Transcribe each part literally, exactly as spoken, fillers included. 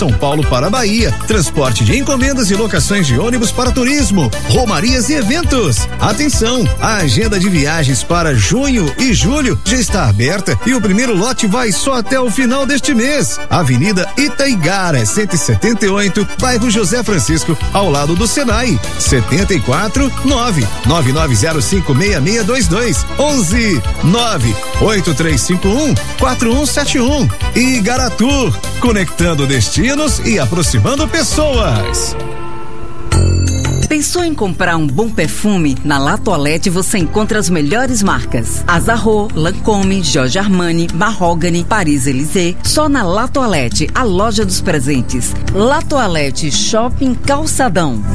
São Paulo para a Bahia, transporte de encomendas e locações de ônibus para turismo, romarias e eventos. Atenção, a agenda de viagens para junho e julho já está aberta e o primeiro lote vai só até o final deste mês. Avenida Itaigara, cento e setenta e oito, bairro José Francisco, ao lado do Senai. setenta e quatro, nove nove nove zero cinco seis seis dois dois, onze nove oito três cinco um quatro um sete um. E Garatur, conectando destinos e aproximando pessoas. Pensou em comprar um bom perfume? Na La Toilette você encontra as melhores marcas: Azarro, Lancôme, Giorgio Armani, Mahogany, Paris-Élysée. Só na La Toilette, a loja dos presentes. La Toilette Shopping Calçadão.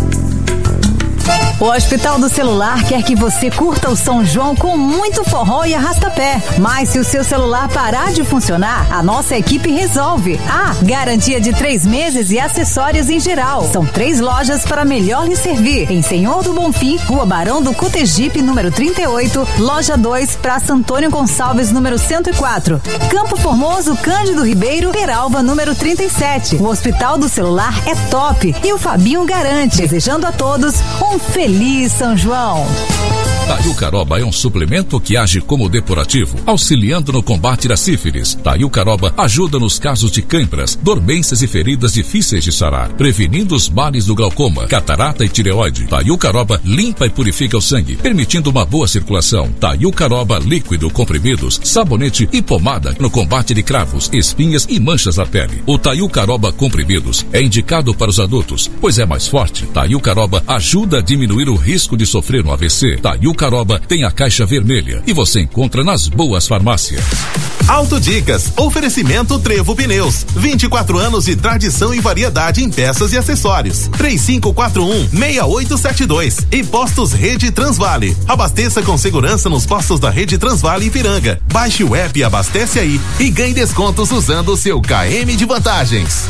O Hospital do Celular quer que você curta o São João com muito forró e arrastapé. Mas se o seu celular parar de funcionar, a nossa equipe resolve. Ah, garantia de três meses e acessórios em geral. São três lojas para melhor lhe servir. Em Senhor do Bonfim, Rua Barão do Cotegipe, número trinta e oito, Loja dois, Praça Antônio Gonçalves, número cento e quatro. Campo Formoso, Cândido Ribeiro, Peralva, número trinta e sete. O Hospital do Celular é top e o Fabinho garante. Desejando a todos um feliz Feliz São João. Taiucaroba é um suplemento que age como depurativo, auxiliando no combate da sífilis. Taiucaroba ajuda nos casos de câimbras, dormências e feridas difíceis de sarar, prevenindo os males do glaucoma, catarata e tireoide. Taiucaroba limpa e purifica o sangue, permitindo uma boa circulação. Taiucaroba líquido, comprimidos, sabonete e pomada no combate de cravos, espinhas e manchas na pele. O Taiucaroba comprimidos é indicado para os adultos, pois é mais forte. Taiucaroba ajuda a diminuir o risco de sofrer um A V C. Taiucaroba tem a caixa vermelha e você encontra nas boas farmácias. Autodicas, oferecimento Trevo Pneus, vinte e quatro anos de tradição e variedade em peças e acessórios. três cinco quatro um, seis oito sete dois. E Postos Rede Transvale. Abasteça com segurança nos postos da Rede Transvale Ipiranga. Baixe o app e abastece aí e ganhe descontos usando o seu K M de vantagens.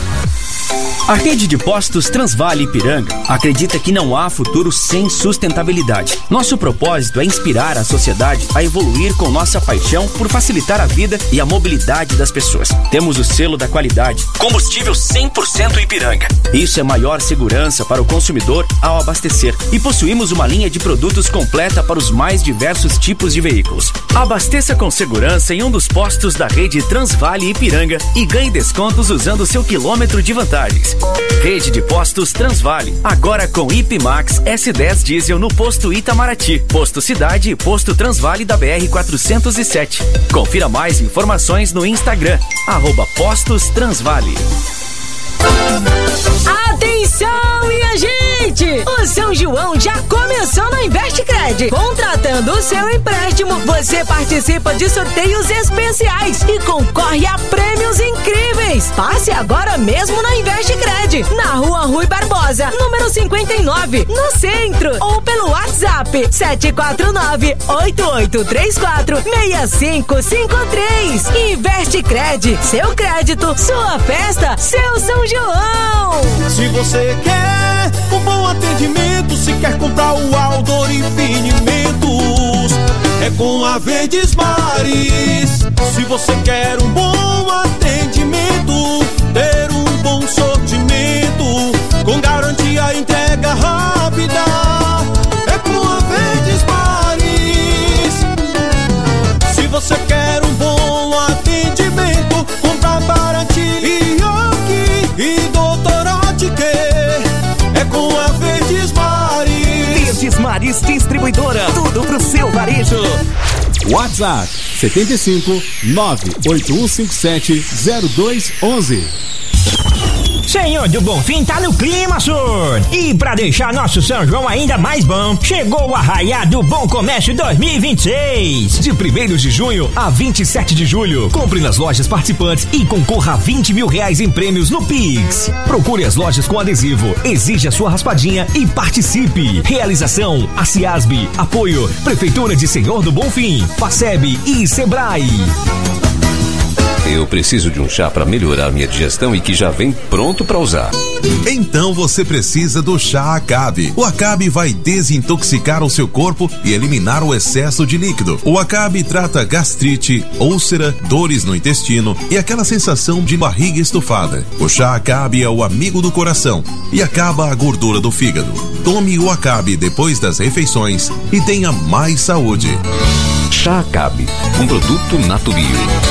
A rede de postos Transvale Ipiranga acredita que não há futuro sem sustentabilidade. Nosso propósito é inspirar a sociedade a evoluir com nossa paixão por facilitar a vida e a mobilidade das pessoas. Temos o selo da qualidade, combustível cem por cento Ipiranga. Isso é maior segurança para o consumidor ao abastecer. E possuímos uma linha de produtos completa para os mais diversos tipos de veículos. Abasteça com segurança em um dos postos da rede Transvale Ipiranga e ganhe descontos usando seu quilômetro de vantagem. Rede de Postos Transvale, agora com Ipimax S dez Diesel no posto Itamaraty, posto Cidade e posto Transvale da B R quatrocentos e sete. Confira mais informações no Instagram, arroba Postos Transvale. Atenção, minha gente! O São João já começou no Investcred. Contratando o seu empréstimo, você participa de sorteios especiais e concorre a prêmios incríveis. Passe agora mesmo na Investcred, na Rua Rui Barbosa, número cinquenta e nove, no centro, ou pelo WhatsApp sete quatro nove, oito oito três quatro, seis cinco cinco três. Investcred, seu crédito, sua festa, seu São João. Se você quer um bom atendimento, se quer comprar o Aldor Infinimentos, é com a Verdes Mares. Se você quer um bom atendimento, ter um bom sortimento, com garantia entrega rápida, é com a Verdes Mares. Se você quer um bom atendimento, comprar Paraty e e Doutor Ótica, é com a Verdes Mares. Verdes Mares Distribuidora, tudo pro seu varejo. WhatsApp setenta e cinco, nove oito um cinco sete, zero dois onze. Senhor do Bonfim tá no clima, senhor. E pra deixar nosso São João ainda mais bom, chegou o Arraiá do Bom Comércio dois mil e vinte e seis. De primeiro de junho a vinte e sete de julho. Compre nas lojas participantes e concorra a vinte mil reais em prêmios no Pix. Procure as lojas com adesivo, exija a sua raspadinha e participe. Realização: a Ciasb. Apoio: Prefeitura de Senhor do Bonfim, Faceb e Sebrae. Eu preciso de um chá para melhorar minha digestão e que já vem pronto para usar. Então você precisa do chá Acabe. O Acabe vai desintoxicar o seu corpo e eliminar o excesso de líquido. O Acabe trata gastrite, úlcera, dores no intestino e aquela sensação de barriga estufada. O chá Acabe é o amigo do coração e acaba a gordura do fígado. Tome o Acabe depois das refeições e tenha mais saúde. Chá Acabe, um produto Natubio.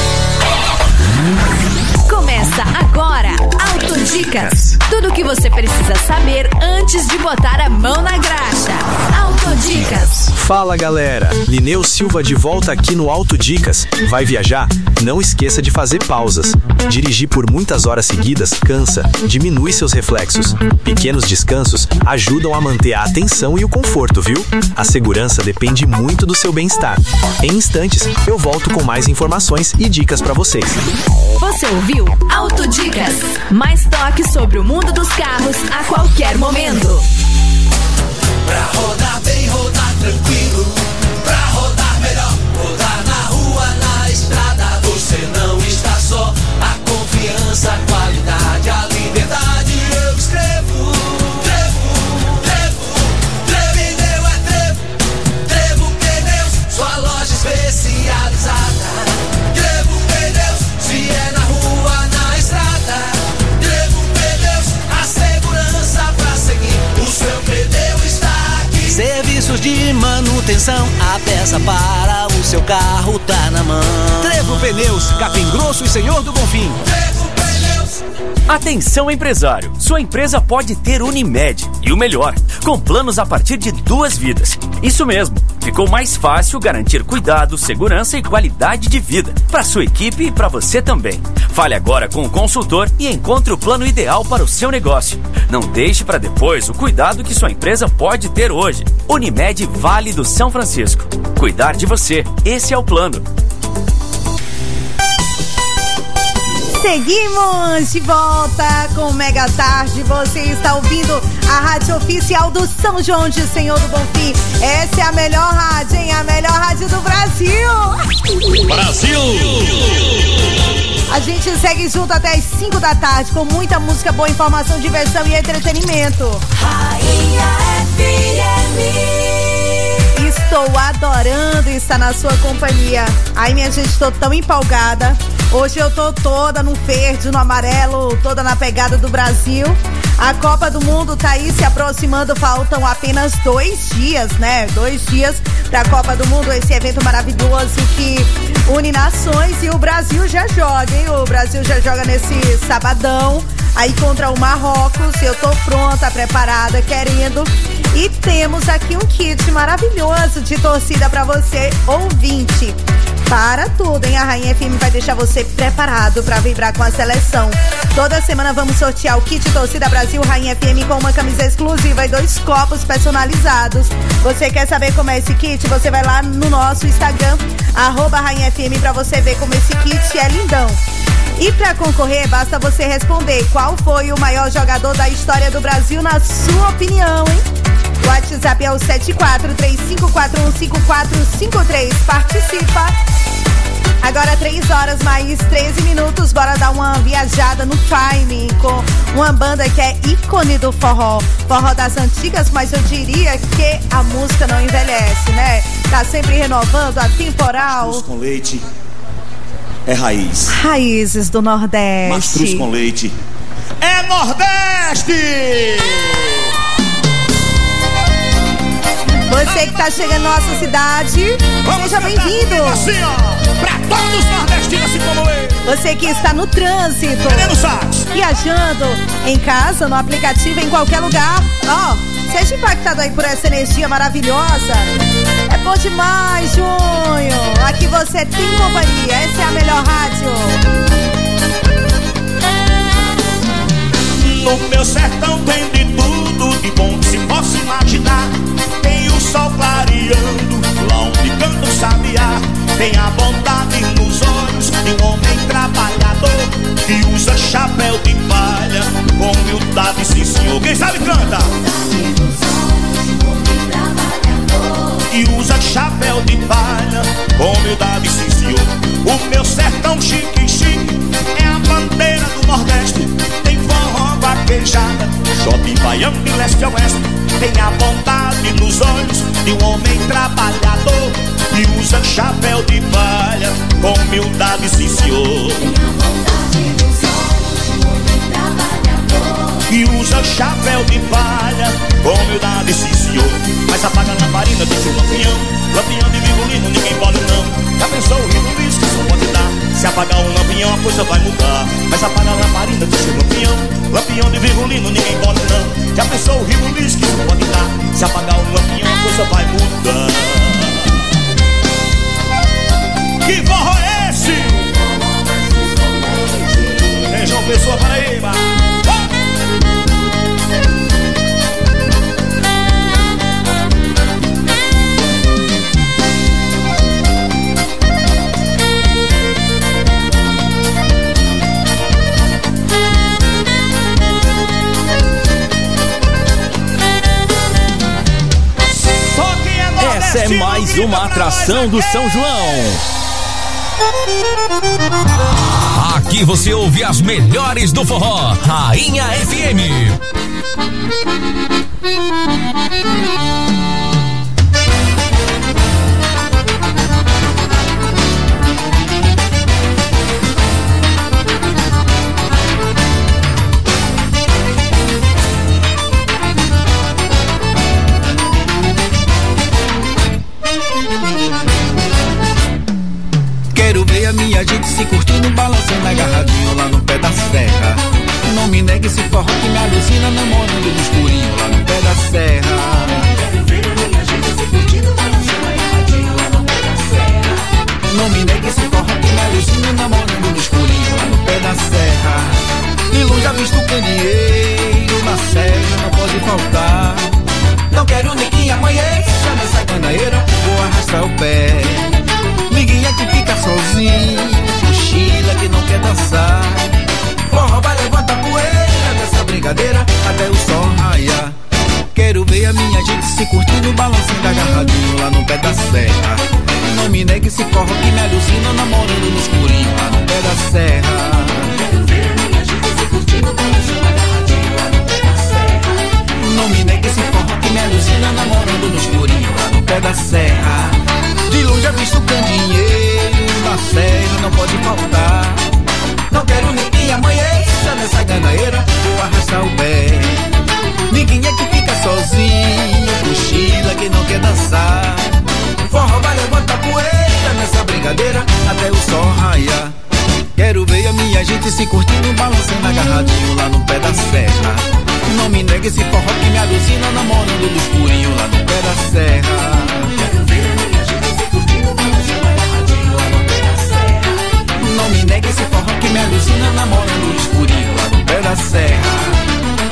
Começa agora, Autodicas. Tudo o que você precisa saber antes de botar a mão na graxa. Autodicas. Fala galera, Lineu Silva de volta aqui no Autodicas. Vai viajar? Não esqueça de fazer pausas. Dirigir por muitas horas seguidas cansa, diminui seus reflexos. Pequenos descansos ajudam a manter a atenção e o conforto, viu? A segurança depende muito do seu bem-estar. Em instantes, eu volto com mais informações e dicas pra vocês. Você ouviu Autodicas. Mais toque sobre o mundo dos carros a qualquer momento. Pra rodar bem, rodar tranquilo. Pra rodar melhor, rodar na rua, na estrada. Você não está só. A confiança, a qualidade, a liberdade. Eu escrevo. Trevo, Trevo, Trevo é Trevo. Trevo Pneus, sua loja especializada. Trevo Pneus, se é na rua, na estrada. Trevo Pneus, a segurança pra seguir. O seu pneu está aqui. Serviços de manutenção, a peça para o seu carro tá na mão. Trevo Pneus, Capim Grosso e Senhor do Bonfim. Trevo Pneus. Atenção empresário, sua empresa pode ter Unimed e o melhor, com planos a partir de duas vidas. Isso mesmo, ficou mais fácil garantir cuidado, segurança e qualidade de vida para sua equipe e para você também. Fale agora com o consultor e encontre o plano ideal para o seu negócio. Não deixe para depois o cuidado que sua empresa pode ter hoje. Unimed Vale do São Francisco. Cuidar de você, esse é o plano. Seguimos de volta com Mega Tarde. Você está ouvindo a rádio oficial do São João de Senhor do Bonfim. Essa é a melhor rádio, hein? A melhor rádio do Brasil. Brasil! A gente segue junto até as cinco da tarde com muita música boa, informação, diversão e entretenimento. Rainha F M. Estou adorando estar na sua companhia. Ai, minha gente, estou tão empolgada. Hoje eu tô toda no verde, no amarelo, toda na pegada do Brasil. A Copa do Mundo tá aí se aproximando, faltam apenas dois dias, né? Dois dias pra Copa do Mundo, esse evento maravilhoso que une nações, e o Brasil já joga, hein? O Brasil já joga nesse sabadão, aí contra o Marrocos. Eu tô pronta, preparada, querendo. E temos aqui um kit maravilhoso de torcida pra você, ouvinte. Para tudo, hein? A Rainha F M vai deixar você preparado para vibrar com a seleção. Toda semana vamos sortear o kit Torcida Brasil Rainha F M com uma camisa exclusiva e dois copos personalizados. Você quer saber como é esse kit? Você vai lá no nosso Instagram, arroba Rainha F M, para você ver como esse kit é lindão. E para concorrer, basta você responder qual foi o maior jogador da história do Brasil, na sua opinião, hein? O WhatsApp é o sete quatro três cinco quatro um cinco quatro cinco três. Participa! Agora três horas mais treze minutos, bora dar uma viajada no timing com uma banda que é ícone do forró. Forró das antigas, mas eu diria que a música não envelhece, né? Tá sempre renovando, atemporal. Mastruz com leite é raiz. Raízes do Nordeste. Mastruz com leite é Nordeste! Você que tá chegando na nossa cidade, seja bem-vindo. Assim, ó, pra todos os nordestinos assim como eu. Você que está no trânsito, viajando, em casa, no aplicativo, em qualquer lugar, ó, seja impactado aí por essa energia maravilhosa. É bom demais, junho. Aqui você tem companhia, essa é a melhor rádio. No meu sertão tem de tudo de bom que se possa imaginar. Tem o sol clareando, lá onde canta o sabiá. Tem a bondade nos olhos de um homem trabalhador que usa chapéu de palha com humildade, sim senhor. Quem sabe canta. E usa chapéu de palha com humildade, sim senhor. O meu sertão chique chique é a bandeira do Nordeste. Tem forró, vaquejada, shopping baiano de leste a oeste. Tem a bondade nos olhos de um homem trabalhador que usa chapéu de palha com humildade, sim senhor. Que usa chapéu de palha com humildade, sim senhor. Mas apaga a lamparina do seu lampião, lampião de virgulino, ninguém pode não. Já pensou o rio do risco, isso pode dar. Se apagar um lampião, a coisa vai mudar. Mas apaga a lamparina do seu lampião, lampião de virgulino, ninguém pode não. Já pensou o rio do risco, isso pode dar. Se apagar um lampião, a coisa vai mudar. Que forró é esse? É João Pessoa, Paraíba. Essa é mais uma atração do São João. Aqui você ouve as melhores do forró, Rainha F M. Quero ver a minha gente se curtindo, balançando agarradinho lá no pé da serra. Não me negue esse forró que me alucina, namorando no escurinho lá no pé da serra. Quero ver a minha gente se curtindo, balançando agarradinho lá no pé da serra. Não me negue esse forró que me alucina, namorando no escurinho lá no pé da serra. De longe avisto o candeeiro na serra, não pode faltar. Não quero nem que amanheça nessa candeeira, vou arrastar o pé. Ninguém é que fica sozinho, mochila que não quer dançar. Forró vai levantar poeira dessa brincadeira até o sol raiar. Quero ver a minha gente se curtindo, balançando agarradinho lá no pé da serra. Não me negue esse forró que me alucina, namorando no escurinho lá no pé da serra. Quero ver a minha gente se curtindo, balançando agarradinho lá no pé da serra. Não me negue esse forró que me alucina, namorando no escurinho lá no pé da serra. De longe avisto o candeeiro na serra, não pode faltar. Não quero nem que amanheça nessa gandaeira, vou arrastar o pé. Ninguém é que fica sozinho, mochila que não quer dançar. Forró vai levantar poeira nessa brincadeira até o sol raiar. Quero ver a minha gente se curtindo, balançando agarradinho lá no pé da serra. Não me negue esse forró que me alucina, namorando no escurinho lá no pé da serra. Quero ver a minha gente se curtindo, balançando agarradinho lá no pé da serra. Não me negue esse forró que me alucina, namorando no escurinho lá no pé da serra.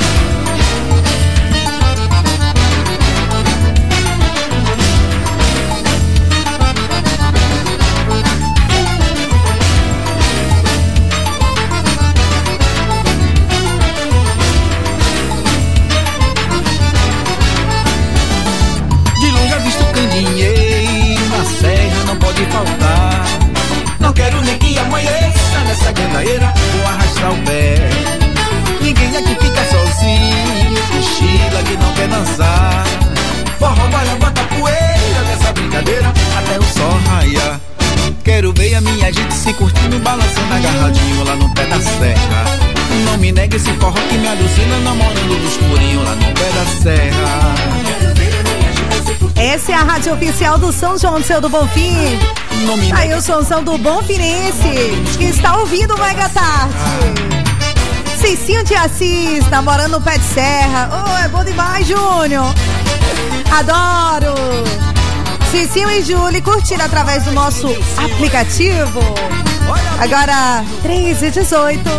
Faltar. Não quero nem que amanheça nessa gandaeira, vou arrastar o pé. Ninguém aqui fica sozinho, mochila que não quer dançar. Forró vai levantar poeira nessa brincadeira até o sol raiar. Quero ver a minha gente se curtindo, balançando agarradinho lá no pé da serra. Não me negue esse forró que me alucina, namorando no escurinho lá no pé da serra. Quero ver a minha gente se curtindo. Essa é a rádio oficial do São João do Seu do Bonfim. Aí o somzão do Bonfinense que está ouvindo o Mega Tarde. Cicinho de Assis, namorando no pé de serra. Oh, é bom demais, Júnior. Adoro. Cicinho e Júlia curtindo através do nosso aplicativo. Agora, três e dezoito.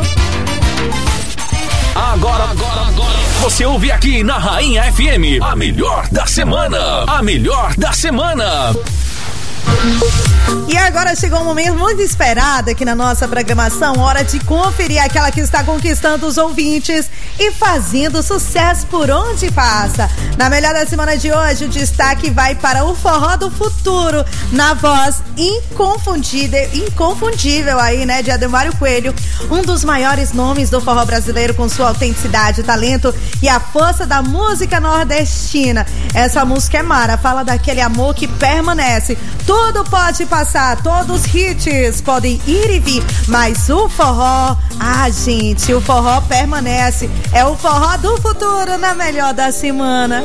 Agora, agora, agora, você ouve aqui na Rainha F M, a melhor da semana. A melhor da semana. E agora chegou um momento muito esperado aqui na nossa programação, hora de conferir aquela que está conquistando os ouvintes e fazendo sucesso por onde passa. Na melhor da semana de hoje, o destaque vai para o Forró do Futuro, na voz inconfundível, inconfundível aí, né, de Ademário Coelho, um dos maiores nomes do forró brasileiro com sua autenticidade, talento e a força da música nordestina. Essa música é mara, fala daquele amor que permanece. Tudo pode passar, todos os hits podem ir e vir, mas o forró, ah, gente, o forró permanece. É o Forró do Futuro na melhor da semana.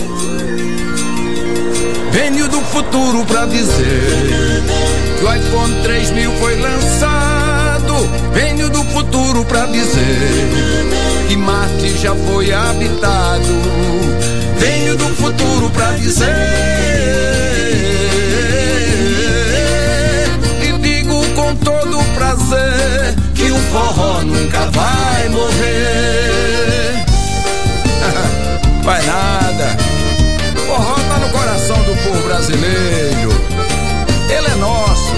Venho do futuro pra dizer que o iPhone três mil foi lançado. Venho do futuro pra dizer que Marte já foi habitado. Venho do futuro pra dizer e digo com todo prazer que o forró nunca vai morrer. Vai nada. O forró tá no coração do povo brasileiro. Ele é nosso.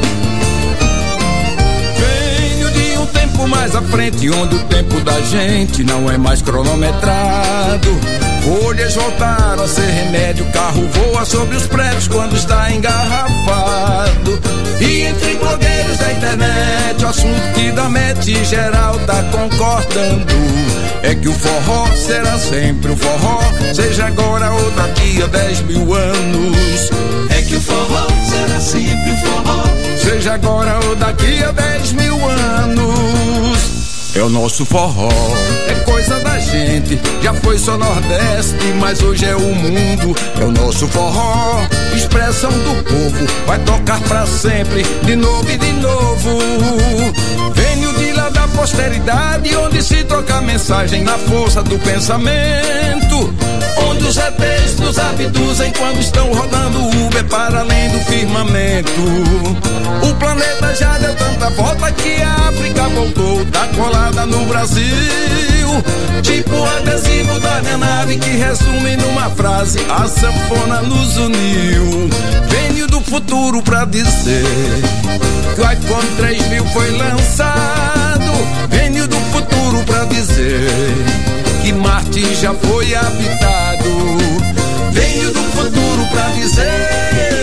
Venho de um tempo mais à frente, onde o tempo da gente não é mais cronometrado. Folhas voltaram a ser remédio, carro voa sobre os prédios quando está engarrafado. E entre blogueiros da internet, o assunto que da mente geral tá concordando é que o forró será sempre o forró, seja agora ou daqui a dez mil anos. É que o forró será sempre o forró, seja agora ou daqui a dez mil anos. É o nosso forró, é coisa da gente, já foi só Nordeste, mas hoje é o mundo. É o nosso forró, expressão do povo, vai tocar pra sempre, de novo e de novo. Venho de lá da posteridade, onde se troca mensagem na força do pensamento, onde os E Tês nos abduzem quando estão rodando Uber para além do firmamento. O planeta já deu tanta volta que a África voltou, tá colada no Brasil, tipo o adesivo da minha nave que resume numa frase: a sanfona nos uniu. Venho do futuro pra dizer que o iPhone três mil foi lançado. Venho do futuro pra dizer que Marte já foi habitado. Venho do futuro pra dizer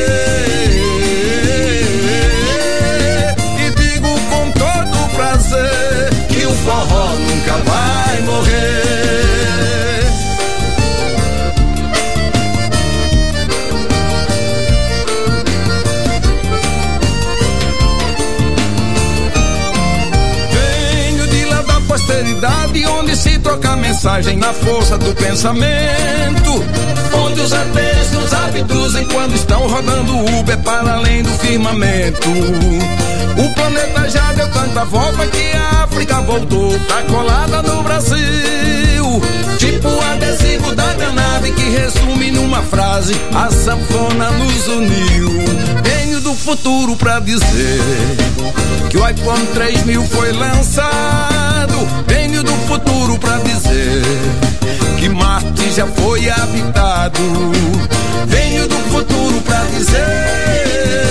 e digo com todo prazer que o forró nunca vai morrer. Venho de lá da posteridade, onde se troca mensagem na força do pensamento, onde os E Tês nos abduzem quando estão rodando Uber para além do firmamento. O planeta já deu tanta volta que a África voltou, tá colada no Brasil, tipo o adesivo da minha nave que resume numa frase: a sanfona nos uniu. Venho do futuro pra dizer que o iPhone três mil foi lançado. Venho do futuro pra dizer que Marte já foi habitado. Venho do futuro pra dizer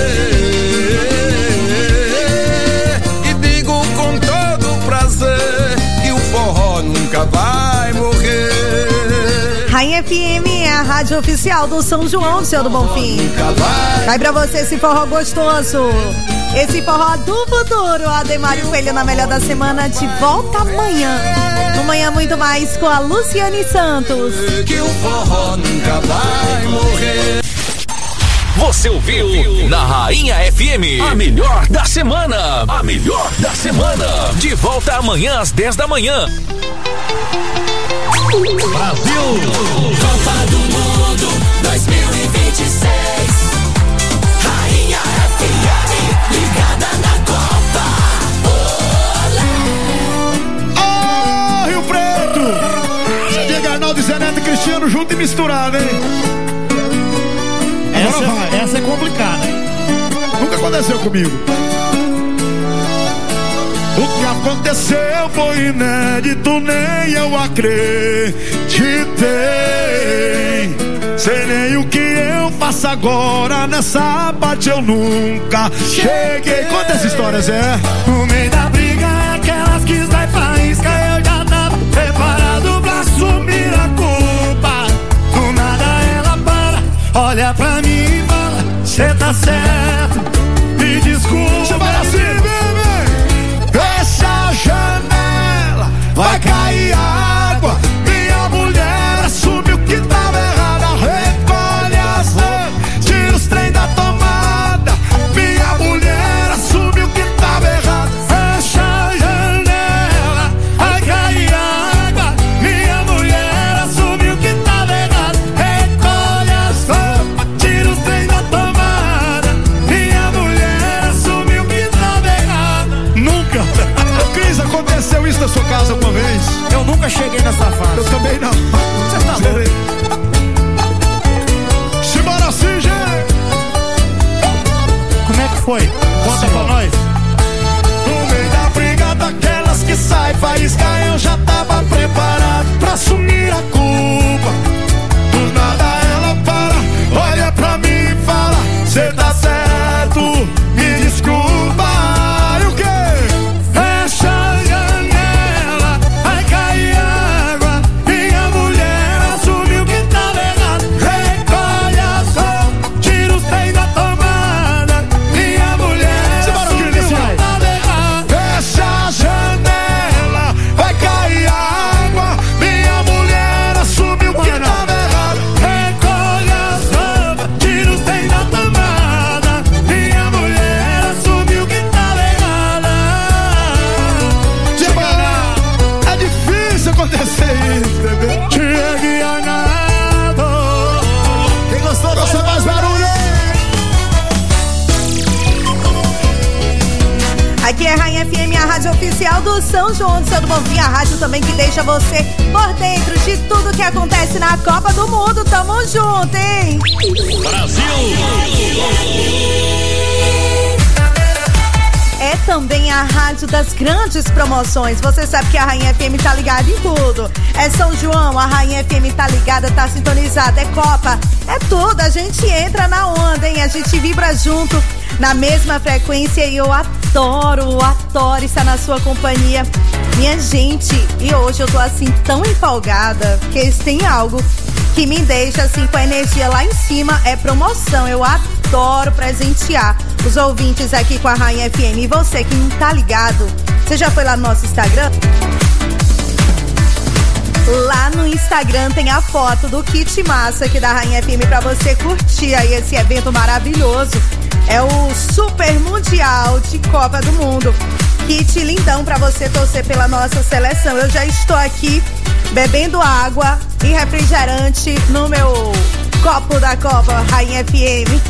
e digo com todo prazer que o forró nunca vai morrer. Rainha F M é a rádio oficial do São João, seu do Bonfim. Vai pra você esse forró gostoso, esse forró do futuro. Ademário Coelho na melhor da semana, de volta amanhã. Amanhã muito mais com a Luciane Santos. Que o forró nunca vai morrer. Você ouviu na Rainha F M a melhor da semana. A melhor da semana. De volta amanhã às dez da manhã. Brasil! Copa do Mundo dois mil e vinte e seis. Rainha F M, ligada na Copa. Olé! Oh, Rio Preto! Você Diego Arnaldo, Zé Neto e Cristiano junto e misturado, hein? Essa, vai. Essa é complicada, hein? Nunca aconteceu comigo. O que aconteceu foi inédito, nem eu acreditei. Sei nem o que eu faço agora. Nessa parte eu nunca cheguei. Conta essa história, Zé. No meio da briga é aquelas que sai faísca. Eu já tava preparado pra assumir a culpa. Do nada ela para, olha pra mim e fala: cê tá certo, me desculpa. Você vai assim, bebê. Fecha a janela, vai cair água. Minha mulher assumiu que tava errada. Recolhe as roupas, tira os trem da tomada. Minha mulher assumiu que tava errada. Fecha a janela, vai cair água. Minha mulher assumiu que tava errada. Recolhe as roupas, tira os trem da tomada. Minha mulher assumiu que tava errada. Nunca. Cris, aconteceu isso na sua casa uma vez? Eu nunca cheguei nessa fase. Eu também não. Você tá louco? Simbora assim, gente. Como é que foi? Conta pra nós. No meio da briga daquelas que sai faísca, eu já tava preparado pra assumir a culpa. Do nada ela para, olha pra mim e fala: cê tá certo, me desculpa. E o quê? Fecha a janela, vai cair água. Minha mulher assumiu que tava errado. Recolhe as roupas, tira os trem da tomada. Minha mulher assumiu que tava errado. Fecha a janela, vai cair água. Minha mulher assumiu que tava errado. Recolhe as roupas, tira os trem da tomada. Minha mulher assumiu que tava errada. É difícil acontecer isso, bebê. Chegue a nada. Quem gostou, você faz barulho. Aqui é a Rainha F M, a rádio oficial do São João do Seu do Bonfim, a rádio também que deixa você por dentro de tudo que acontece na Copa do Mundo. Tamo junto, hein? É também a rádio das grandes promoções. Você sabe que a Rainha F M tá ligada em tudo. É São João, a Rainha F M tá ligada, tá sintonizada. É Copa, é tudo. A gente entra na onda, hein? A gente vibra junto na mesma frequência e eu adoro, adoro estar na sua companhia. Minha gente, e hoje eu tô assim tão empolgada, porque se tem algo que me deixa assim com a energia lá em cima, é promoção. Eu adoro presentear os ouvintes aqui com a Rainha F M. E você que não tá ligado, você já foi lá no nosso Instagram? Lá no Instagram tem a foto do kit massa aqui da Rainha F M pra você curtir aí esse evento maravilhoso. É o Super Mundial de Copa do Mundo. Kit lindão pra você torcer pela nossa seleção. Eu já estou aqui bebendo água e refrigerante no meu copo da Copa Rainha F M.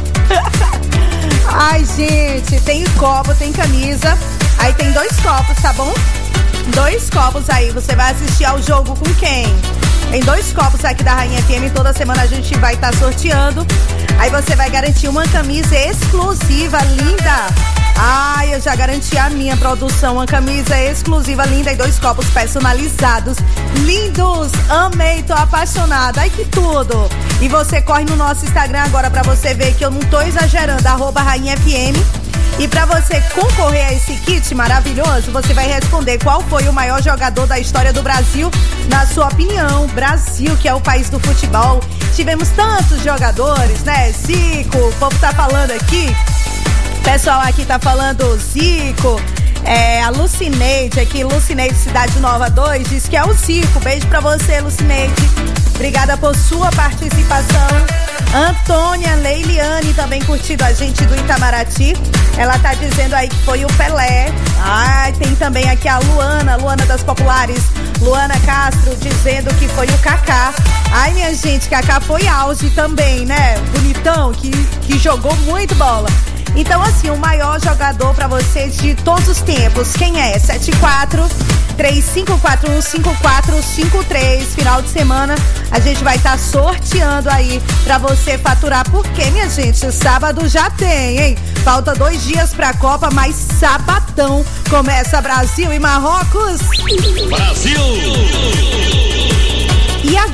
Ai, gente, tem copo, tem camisa. Aí tem dois copos, tá bom? Dois copos aí. Você vai assistir ao jogo com quem? Tem dois copos aqui da Rainha F M. Toda semana a gente vai estar tá sorteando. Aí você vai garantir uma camisa exclusiva, linda. Ai, eu já garanti a minha produção. Uma camisa exclusiva, linda, e dois copos personalizados. Lindos! Amei, tô apaixonada. Ai, que tudo! E você corre no nosso Instagram agora pra você ver que eu não tô exagerando. Arroba Rainha F M. E pra você concorrer a esse kit maravilhoso, você vai responder qual foi o maior jogador da história do Brasil, na sua opinião. Brasil, que é o país do futebol. Tivemos tantos jogadores, né? Zico, o povo tá falando aqui. O pessoal aqui tá falando Zico. É, a Lucineide aqui, Lucineide Cidade Nova dois, diz que é o Zico. Beijo pra você, Lucineide. Obrigada por sua participação. Antônia Leiliane também curtindo a gente do Itamaraty. Ela tá dizendo aí que foi o Pelé. Ai, tem também aqui a Luana, Luana das Populares. Luana Castro dizendo que foi o Kaká. Ai, minha gente, Kaká foi auge também, né? Bonitão, que, que jogou muito bola. Então, assim, o maior jogador pra você de todos os tempos, quem é? sete quatro três cinco quatro um cinco quatro cinco três. Final de semana a gente vai estar tá sorteando aí pra você faturar. Porque, minha gente, sábado já tem, hein? Falta dois dias pra Copa, mas sabadão começa Brasil e Marrocos. Brasil! E agora?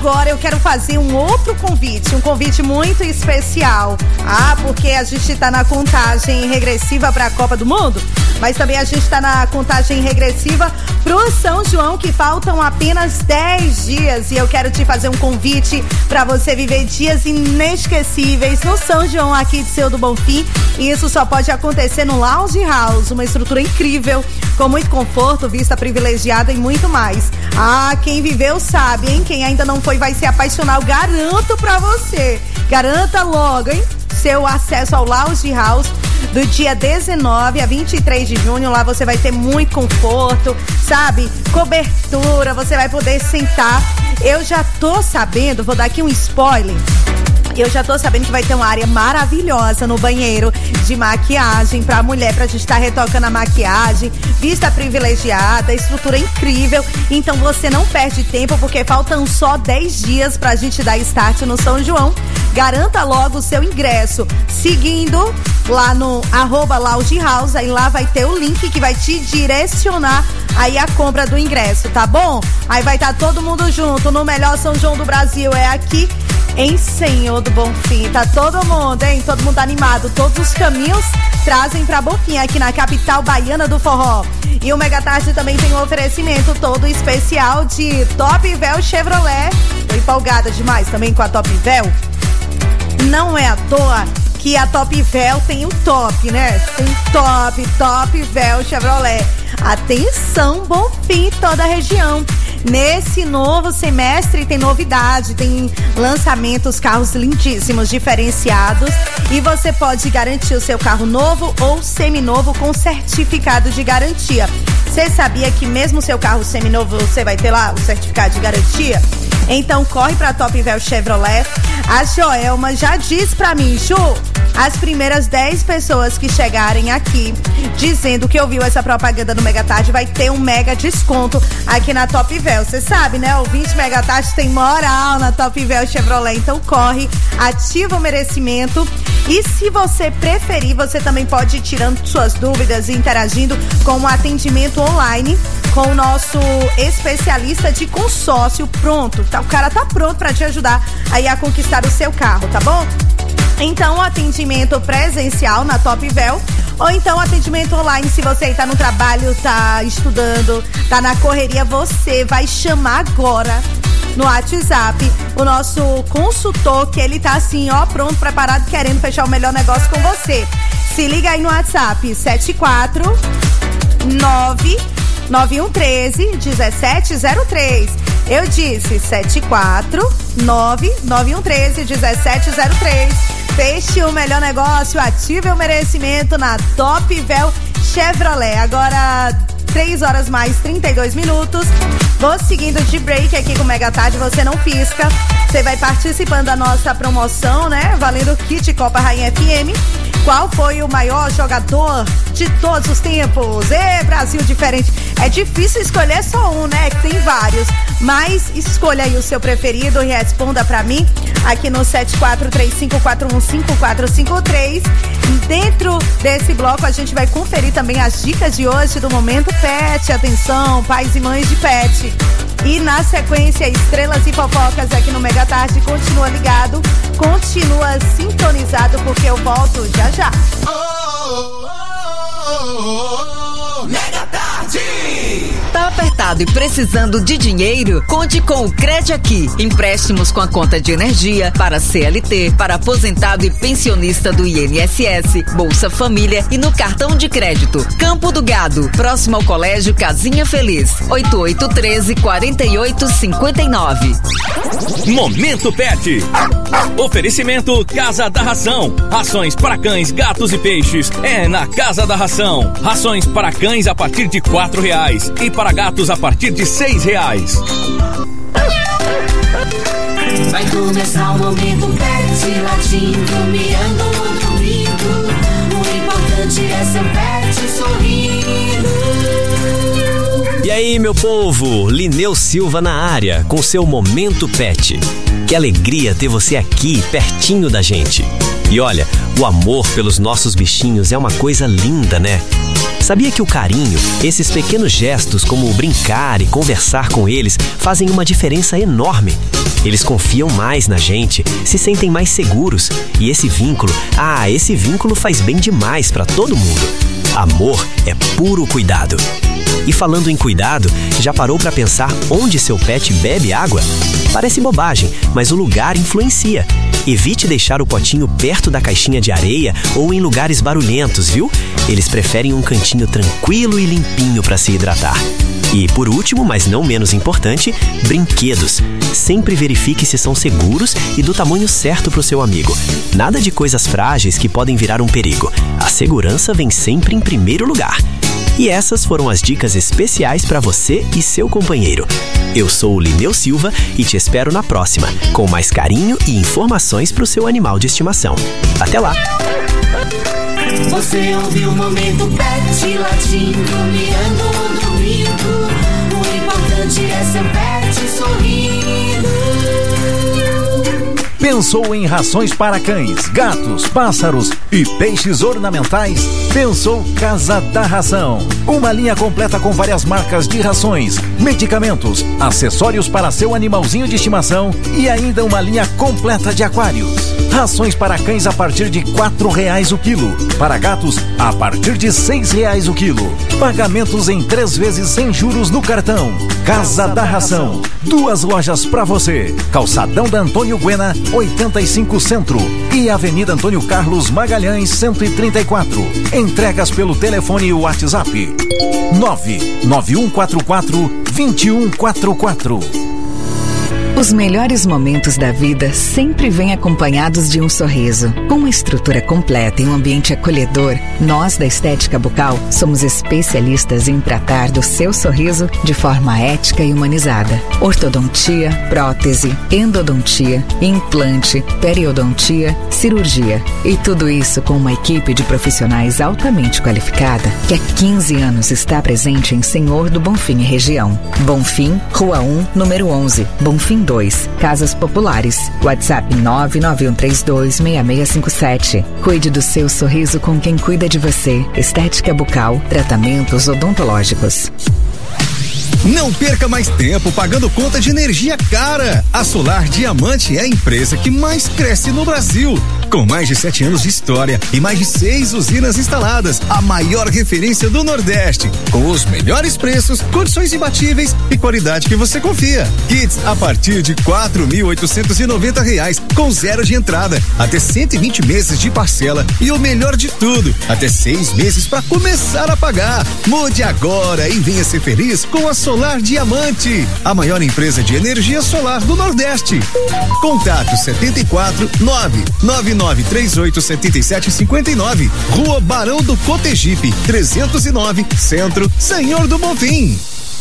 agora eu quero fazer um outro convite, um convite muito especial. Ah, porque a gente tá na contagem regressiva para a Copa do Mundo, mas também a gente tá na contagem regressiva pro São João, que faltam apenas dez dias. E eu quero te fazer um convite para você viver dias inesquecíveis no São João aqui de Seu do Bonfim. E isso só pode acontecer no Lounge House, uma estrutura incrível, com muito conforto, vista privilegiada e muito mais. Ah, quem viveu sabe, hein? Quem ainda não foi vai se apaixonar, eu garanto pra você. Garanta logo, hein? Seu acesso ao Lounge House do dia dezenove a vinte e três de junho. Lá você vai ter muito conforto, sabe? Cobertura, você vai poder sentar. Eu já tô sabendo, vou dar aqui um spoiler. Eu já tô sabendo que vai ter uma área maravilhosa no banheiro de maquiagem pra mulher, pra gente estar tá retocando a maquiagem, vista privilegiada, estrutura incrível. Então você não perde tempo, porque faltam só dez dias pra gente dar start no São João. Garanta logo o seu ingresso seguindo lá no arroba Lounge House. Aí lá vai ter o link que vai te direcionar aí a compra do ingresso, tá bom? Aí vai estar tá todo mundo junto no melhor São João do Brasil, é aqui em Senhor do Bonfim. Tá todo mundo, hein? Todo mundo animado. Todos os caminhos trazem pra Bonfim, aqui na capital baiana do forró. E o Mega Tarde também tem um oferecimento todo especial de Top Véu Chevrolet. Tô empolgada demais também com a Top Véu. Não é à toa que a Top Véu tem o top, né? Tem top, Top Véu Chevrolet. Atenção, Bonfim, toda a região. Nesse novo semestre tem novidade, tem lançamentos, carros lindíssimos, diferenciados, e você pode garantir o seu carro novo ou seminovo com certificado de garantia. Você sabia que mesmo o seu carro seminovo você vai ter lá o certificado de garantia? Então corre pra Top Véu Chevrolet. A Joelma já disse pra mim, Ju, as primeiras dez pessoas que chegarem aqui dizendo que ouviu essa propaganda no Mega Tarde vai ter um mega desconto aqui na Top Véu. Você sabe, né? O vinte Mega Tarde tem moral na Top Véu Chevrolet. Então corre, ativa o merecimento. E se você preferir, você também pode ir tirando suas dúvidas e interagindo com o atendimento online com o nosso especialista de consórcio. Pronto, tá, o cara tá pronto para te ajudar aí a conquistar o seu carro, tá bom? Então, atendimento presencial na Top Véu, ou então atendimento online. Se você está no trabalho, tá estudando, tá na correria, você vai chamar agora no WhatsApp o nosso consultor, que ele tá assim, ó, pronto, preparado, querendo fechar o melhor negócio com você. Se liga aí no WhatsApp, sete quatro nove nove um um três um sete zero três. Eu disse sete quatro nove nove um um três um sete zero três. Feche o melhor negócio, ative o merecimento na Top Véu Chevrolet. Agora três horas mais trinta e dois minutos. Vou seguindo de break aqui com o Mega Tarde, você não pisca. Você vai participando da nossa promoção, né? Valendo kit Copa Rainha F M. Qual foi o maior jogador de todos os tempos? Ê, Brasil diferente. É difícil escolher só um, né? Que tem vários. Mas escolha aí o seu preferido e responda pra mim aqui no sete quatro três cinco quatro um cinco quatro cinco três. Dentro desse bloco a gente vai conferir também as dicas de hoje do Momento Pet. Atenção, pais e mães de pet. E na sequência, estrelas e fofocas aqui no Mega Tarde. Continua ligado, continua sintonizado, porque eu volto já já. Oh, oh, oh, oh, Mega Tarde! Tá apertado e precisando de dinheiro? Conte com o Crede Aqui. Empréstimos com a conta de energia para C L T, para aposentado e pensionista do I N S S, Bolsa Família e no cartão de crédito. Campo do Gado, próximo ao Colégio Casinha Feliz. oito oito um três, quatro oito cinco nove. Momento Pet. Oferecimento Casa da Ração. Rações para cães, gatos e peixes. É na Casa da Ração. Rações para cães a partir de quatro reais e para gatos a partir de seis reais. Vai começar o Momento Pet, latindo, miando, dormindo. O importante é seu pet sorrindo. E aí, meu povo? Lineu Silva na área, com seu Momento Pet. Que alegria ter você aqui, pertinho da gente. E olha, o amor pelos nossos bichinhos é uma coisa linda, né? Sabia que o carinho, esses pequenos gestos como brincar e conversar com eles, fazem uma diferença enorme? Eles confiam mais na gente, se sentem mais seguros. E esse vínculo, ah, esse vínculo faz bem demais pra todo mundo. Amor é puro cuidado. E falando em cuidado, já parou pra pensar onde seu pet bebe água? Parece bobagem, mas o lugar influencia. Evite deixar o potinho perto da caixinha de areia ou em lugares barulhentos, viu? Eles preferem um cantinho tranquilo e limpinho para se hidratar. E por último, mas não menos importante, brinquedos. Sempre verifique se são seguros e do tamanho certo para o seu amigo. Nada de coisas frágeis que podem virar um perigo. A segurança vem sempre em primeiro lugar. E essas foram as dicas especiais para você e seu companheiro. Eu sou o Lineu Silva e te espero na próxima, com mais carinho e informações para o seu animal de estimação. Até lá! Você ouviu o Momento Pet latindo, miando, dormindo. O importante é seu pet sorrindo. Pensou em rações para cães, gatos, pássaros e peixes ornamentais? Pensou Casa da Ração. Uma linha completa com várias marcas de rações, medicamentos, acessórios para seu animalzinho de estimação e ainda uma linha completa de aquários. Rações para cães a partir de quatro reais o quilo. Para gatos, a partir de seis reais o quilo. Pagamentos em três vezes sem juros no cartão. Casa da Ração. Duas lojas para você. Calçadão da Antônio Buena, oitenta e cinco Centro. E Avenida Antônio Carlos Magalhães, cento e trinta e quatro. Entregas pelo telefone e WhatsApp. nove nove um quatro quatro, dois um quatro quatro. Os melhores momentos da vida sempre vêm acompanhados de um sorriso. Com uma estrutura completa e um ambiente acolhedor, nós da Estética Bucal somos especialistas em tratar do seu sorriso de forma ética e humanizada. Ortodontia, prótese, endodontia, implante, periodontia, cirurgia. E tudo isso com uma equipe de profissionais altamente qualificada que há quinze anos está presente em Senhor do Bonfim e região. Bonfim, Rua um, número onze, Bonfim dois, Casas Populares. WhatsApp nove nove um três dois, seis seis cinco sete. Cuide do seu sorriso com quem cuida de você. Estética Bucal, tratamentos odontológicos. Não perca mais tempo pagando conta de energia cara. A Solar Diamante é a empresa que mais cresce no Brasil. Com mais de sete anos de história e mais de seis usinas instaladas, a maior referência do Nordeste. Com os melhores preços, condições imbatíveis e qualidade que você confia. Kits a partir de quatro mil oitocentos e noventa reais, com zero de entrada, até cento e vinte meses de parcela e o melhor de tudo, até seis meses para começar a pagar. Mude agora e venha ser feliz com a Solar Diamante, a maior empresa de energia solar do Nordeste. Contato setenta e quatro, nove nove nove três oito sete sete cinco nove, Rua Barão do Cotegipe, trezentos e nove, Centro, Senhor do Bonfim.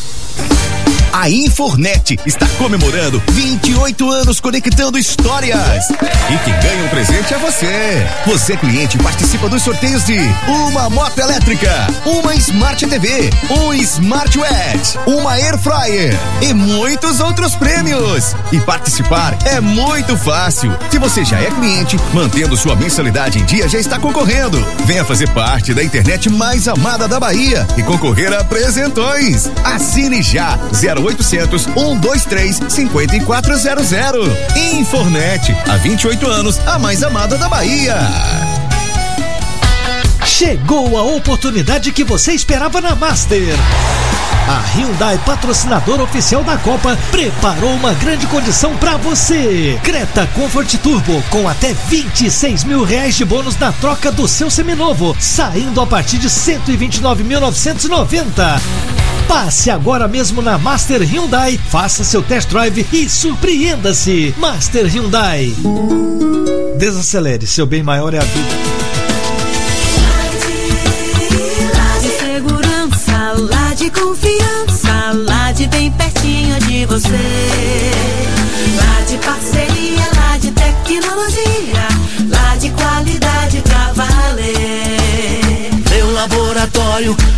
A Infornet está comemorando vinte e oito anos conectando histórias. E quem ganha um presente é você. Você, cliente, participa dos sorteios de uma moto elétrica, uma Smart T V, um Smartwatch, uma Air Fryer e muitos outros prêmios. E participar é muito fácil. Se você já é cliente, mantendo sua mensalidade em dia, já está concorrendo. Venha fazer parte da internet mais amada da Bahia e concorrer a presentões. Assine já zero oitocentos, um dois três, cinco quatro zero zero. Infornet, há vinte e oito anos, a mais amada da Bahia. Chegou a oportunidade que você esperava na Master. A Hyundai, patrocinadora oficial da Copa, preparou uma grande condição para você. Creta Comfort Turbo com até vinte e seis mil reais de bônus na troca do seu seminovo, saindo a partir de cento e vinte e nove mil novecentos e noventa. Passe agora mesmo na Master Hyundai, faça seu test drive e surpreenda-se. Master Hyundai. Desacelere, seu bem maior é a vida. Lá de segurança, lá de confiança, lá de bem pertinho de você. Lá de parceria, lá de tecnologia, lá de qualidade pra valer. Meu laboratório acredita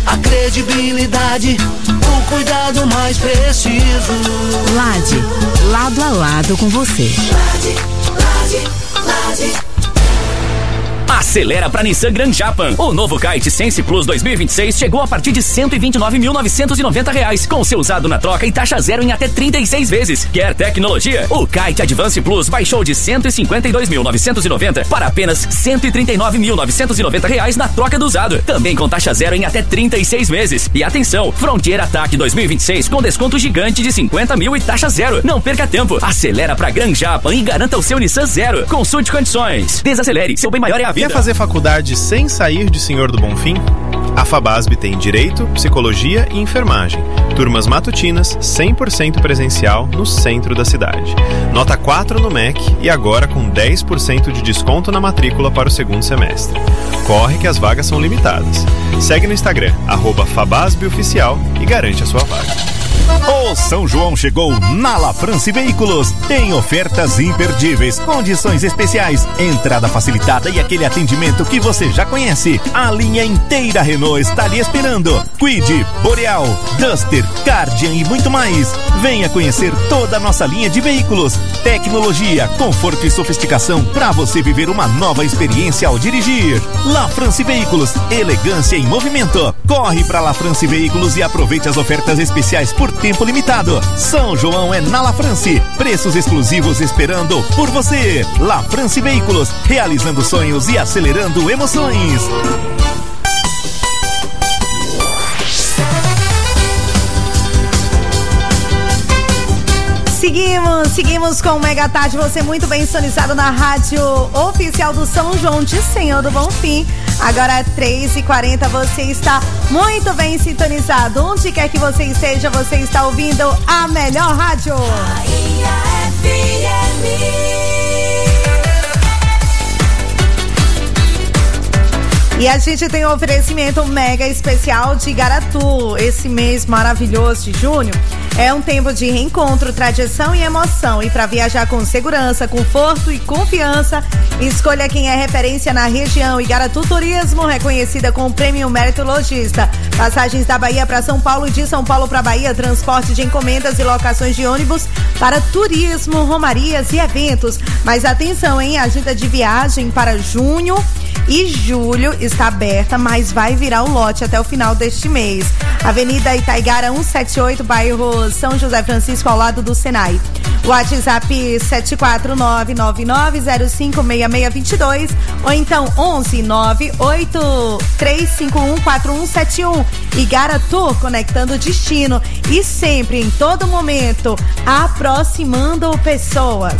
credibilidade, o cuidado mais preciso. Lade, lado a lado com você. Lade, Lade, Lade. Acelera pra Nissan Grand Japan. O novo Kite Sense Plus dois mil e vinte e seis chegou a partir de cento e vinte e nove mil novecentos e noventa reais, com seu usado na troca e taxa zero em até trinta e seis vezes. Quer tecnologia? O Kite Advance Plus baixou de cento e cinquenta e dois mil novecentos e noventa para apenas cento e trinta e nove mil novecentos e noventa reais na troca do usado. Também com taxa zero em até trinta e seis vezes. E atenção, Frontier Attack dois mil e vinte e seis com desconto gigante de cinquenta mil e taxa zero. Não perca tempo. Acelera pra Grand Japan e garanta o seu Nissan Zero. Consulte condições. Desacelere. Seu bem maior é a vida. Quer fazer faculdade sem sair de Senhor do Bonfim? A Fabasb tem Direito, Psicologia e Enfermagem. Turmas matutinas, cem por cento presencial no centro da cidade. Nota quatro no M E C e agora com dez por cento de desconto na matrícula para o segundo semestre. Corre que as vagas são limitadas. Segue no Instagram, arroba Fabasb Oficial e garante a sua vaga. O São João chegou na La France Veículos. Tem ofertas imperdíveis, condições especiais, entrada facilitada e aquele atendimento que você já conhece. A linha inteira Renault está lhe esperando. Kwid, Boreal, Duster, Cardian e muito mais. Venha conhecer toda a nossa linha de veículos. Tecnologia, conforto e sofisticação para você viver uma nova experiência ao dirigir. La France Veículos, elegância em movimento. Corre para La France Veículos e aproveite as ofertas especiais por tempo limitado. São João é na La France. Preços exclusivos esperando por você. La France Veículos, realizando sonhos e acelerando emoções. Seguimos, seguimos com o Mega Tarde, você muito bem sintonizado na rádio oficial do São João de Senhor do Bonfim. Agora três e quarenta, você está muito bem sintonizado. Onde quer que você esteja, você está ouvindo a melhor rádio. Bahia F M. E a gente tem um oferecimento mega especial de Garatu. Esse mês maravilhoso de junho é um tempo de reencontro, tradição e emoção. E para viajar com segurança, conforto e confiança, escolha quem é referência na região. Igaratu Turismo, reconhecida com o Prêmio Mérito Logista. Passagens da Bahia para São Paulo e de São Paulo para Bahia, transporte de encomendas e locações de ônibus para turismo, romarias e eventos. Mas atenção, hein? A agenda de viagem para junho e julho está aberta, mas vai virar o lote até o final deste mês. Avenida Itaigara cento e setenta e oito, bairro São José Francisco, ao lado do Senai. WhatsApp sete quatro nove nove nove zero cinco seis seis dois dois ou então onze nove oito três cinco um quatro um sete um. Igaratu, conectando o destino e sempre, em todo momento, aproximando pessoas.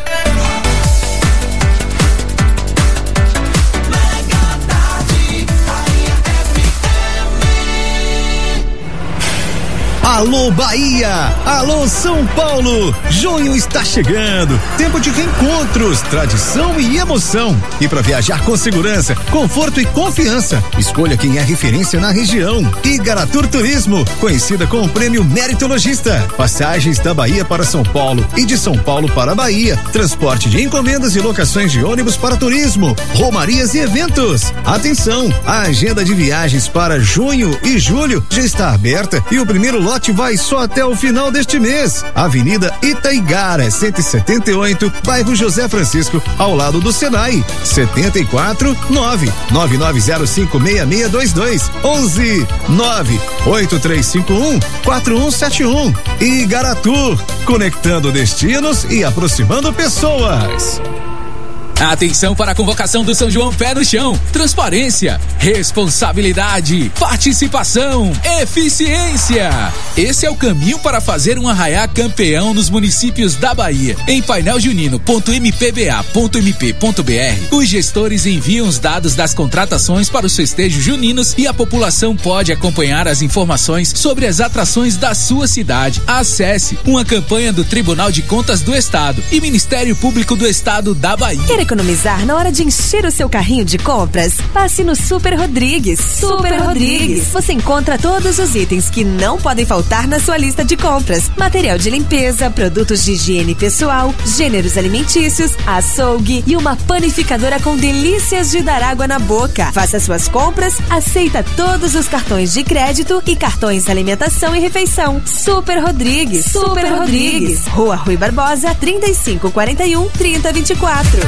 Alô Bahia, alô São Paulo, junho está chegando, tempo de reencontros, tradição e emoção. E para viajar com segurança, conforto e confiança, escolha quem é referência na região. Igaratu Turismo, conhecida com o Prêmio Mérito Logista. Passagens da Bahia para São Paulo e de São Paulo para Bahia, transporte de encomendas e locações de ônibus para turismo, romarias e eventos. Atenção, a agenda de viagens para junho e julho já está aberta e o primeiro lote vai só até o final deste mês. Avenida Itaigara, cento e setenta e oito, bairro José Francisco, ao lado do Senai. setenta e quatro nove nove nove zero cinco seis seis dois dois, onze nove oito três cinco um quatro um sete um. Igaratu, conectando destinos e aproximando pessoas. Atenção para a convocação do São João Pé no Chão. Transparência, responsabilidade, participação, eficiência. Esse é o caminho para fazer um arraiá campeão nos municípios da Bahia. Em painel junino ponto m p b a ponto m p ponto b r, os gestores enviam os dados das contratações para os festejos juninos e a população pode acompanhar as informações sobre as atrações da sua cidade. Acesse uma campanha do Tribunal de Contas do Estado e Ministério Público do Estado da Bahia. economizar na hora de encher o seu carrinho de compras? Passe no Super Rodrigues. Super Rodrigues. Você encontra todos os itens que não podem faltar na sua lista de compras. Material de limpeza, produtos de higiene pessoal, gêneros alimentícios, açougue e uma panificadora com delícias de dar água na boca. Faça suas compras, aceita todos os cartões de crédito e cartões de alimentação e refeição. Super Rodrigues. Super Rodrigues. Rua Rui Barbosa, trinta e cinco quarenta e um, trinta vinte e quatro.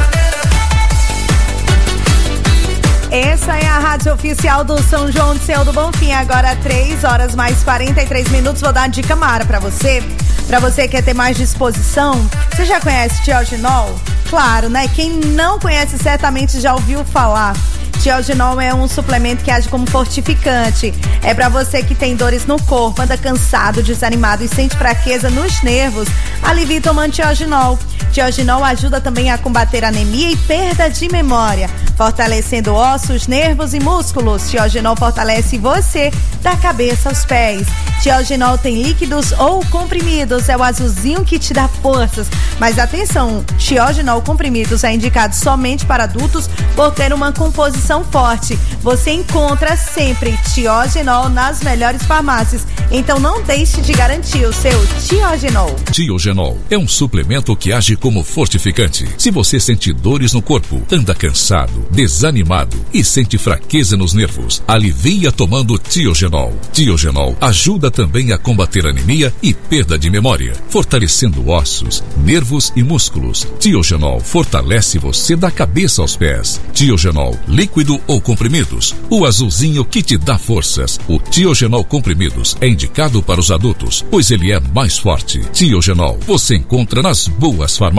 Essa é a rádio oficial do São João de Seu do Bonfim. Agora três horas mais quarenta e três minutos. Vou dar uma dica mara pra você. Pra você que quer ter mais disposição. Você já conhece Tioginol? Claro, né? Quem não conhece certamente já ouviu falar. Tioginol é um suplemento que age como fortificante. É pra você que tem dores no corpo, anda cansado, desanimado e sente fraqueza nos nervos. Alivie tomando Tioginol. Tioginol ajuda também a combater anemia e perda de memória, fortalecendo ossos, nervos e músculos. Tioginol fortalece você da cabeça aos pés. Tioginol tem líquidos ou comprimidos, é o azulzinho que te dá forças. Mas atenção, Tioginol comprimidos é indicado somente para adultos por ter uma composição forte. Você encontra sempre Tioginol nas melhores farmácias. Então não deixe de garantir o seu Tioginol. Tioginol é um suplemento que age como fortificante. Se você sente dores no corpo, anda cansado, desanimado e sente fraqueza nos nervos, alivia tomando Tioginol. Tioginol ajuda também a combater anemia e perda de memória, fortalecendo ossos, nervos e músculos. Tioginol fortalece você da cabeça aos pés. Tioginol, líquido ou comprimidos, o azulzinho que te dá forças. O Tioginol comprimidos é indicado para os adultos, pois ele é mais forte. Tioginol você encontra nas boas farmácias.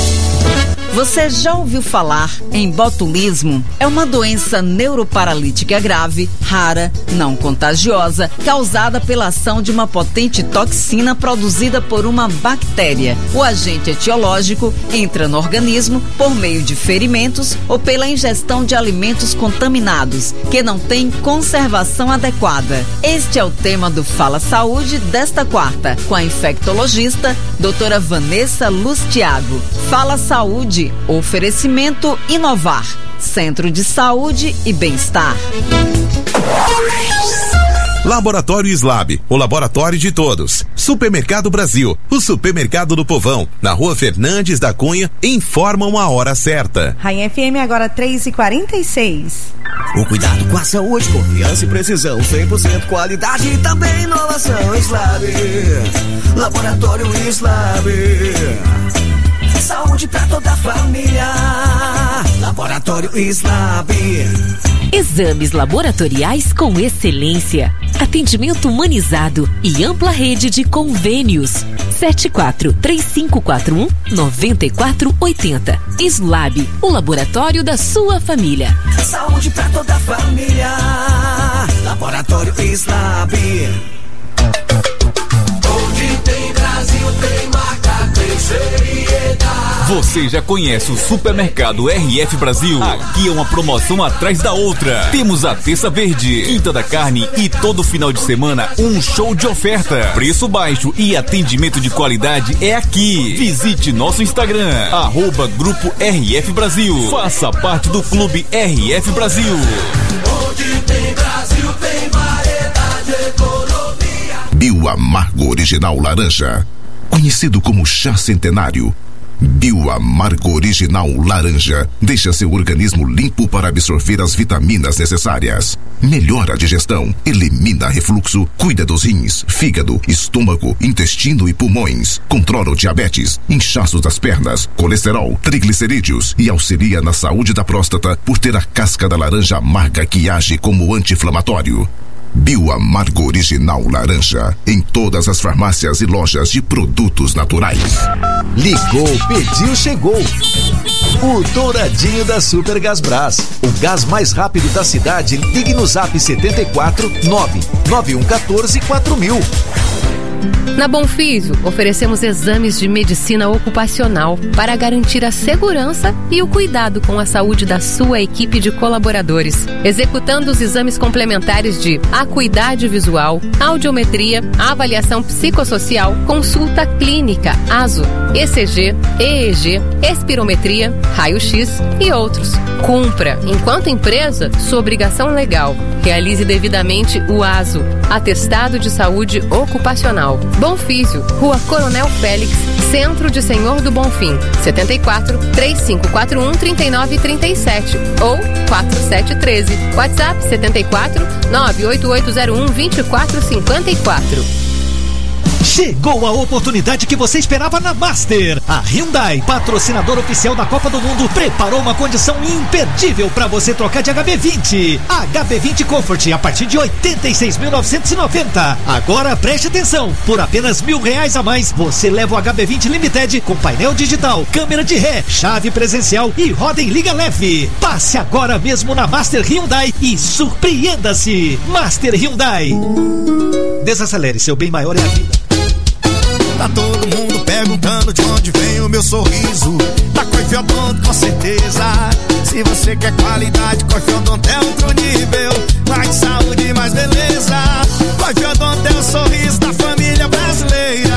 Você já ouviu falar em botulismo? É uma doença neuroparalítica grave, rara, não contagiosa, causada pela ação de uma potente toxina produzida por uma bactéria. O agente etiológico entra no organismo por meio de ferimentos ou pela ingestão de alimentos contaminados, que não têm conservação adequada. Este é o tema do Fala Saúde desta quarta, com a infectologista, doutora Vanessa Lustiago. Fala Saúde. Oferecimento Inovar, Centro de Saúde e Bem-Estar. Laboratório Slab, o laboratório de todos. Supermercado Brasil, o supermercado do povão. Na Rua Fernandes da Cunha, informam a hora certa. Rainha F M agora três e quarenta e seis. O cuidado com a saúde, confiança e precisão, cem por cento qualidade e também inovação. Slab, Laboratório Slab. Saúde pra toda a família. Laboratório Slab. Exames laboratoriais com excelência. Atendimento humanizado e ampla rede de convênios. sete quatro três cinco quatro um nove quatro oito zero. Slab, o laboratório da sua família. Saúde pra toda a família. Laboratório Slab. Onde tem Brasil, tem marca, tem seriedade. Você já conhece o Supermercado R F Brasil? Aqui é uma promoção atrás da outra. Temos a Terça Verde, Quinta da Carne e todo final de semana um show de oferta. Preço baixo e atendimento de qualidade é aqui. Visite nosso Instagram, arroba Grupo R F Brasil. Faça parte do Clube R F Brasil. Onde tem Brasil, tem variedade, economia. Bio Amargo Original Laranja, conhecido como chá centenário. Bio Amargo Original Laranja deixa seu organismo limpo para absorver as vitaminas necessárias. Melhora a digestão, elimina refluxo, cuida dos rins, fígado, estômago, intestino e pulmões. Controla o diabetes, inchaços das pernas, colesterol, triglicerídeos e auxilia na saúde da próstata por ter a casca da laranja amarga que age como anti-inflamatório. Bio Amargo Original Laranja, em todas as farmácias e lojas de produtos naturais. Ligou, pediu, chegou. O douradinho da Super Gasbras, o gás mais rápido da cidade. Ligue no zap setenta e quatro nove nove um um quatro quatro mil. Na Bonfísio, oferecemos exames de medicina ocupacional para garantir a segurança e o cuidado com a saúde da sua equipe de colaboradores, executando os exames complementares de acuidade visual, audiometria, avaliação psicossocial, consulta clínica, A S O, E C G, E E G, espirometria, raio-x e outros. Cumpra, enquanto empresa, sua obrigação legal. Realize devidamente o A S O, Atestado de Saúde Ocupacional. Bonfísio, Rua Coronel Félix, Centro de Senhor do Bonfim, setenta e quatro, três cinco quatro um, trinta e nove trinta e sete ou quatro sete um três. WhatsApp setenta e quatro, nove oito oito zero um, dois quatro cinco quatro. Chegou a oportunidade que você esperava na Master. A Hyundai, patrocinador oficial da Copa do Mundo, preparou uma condição imperdível para você trocar de H B vinte. H B vinte Comfort a partir de oitenta e seis mil novecentos e noventa. Agora preste atenção, por apenas mil reais a mais, você leva o H B vinte Limited com painel digital, câmera de ré, chave presencial e roda em liga leve. Passe agora mesmo na Master Hyundai e surpreenda-se. Master Hyundai. Desacelere, seu bem maior é a vida. Tá todo mundo perguntando de onde vem o meu sorriso. Da Coife Odonto, com certeza. Se você quer qualidade, Coife Odonto é outro nível. Mais saúde e mais beleza. Coife Odonto é o sorriso da família brasileira.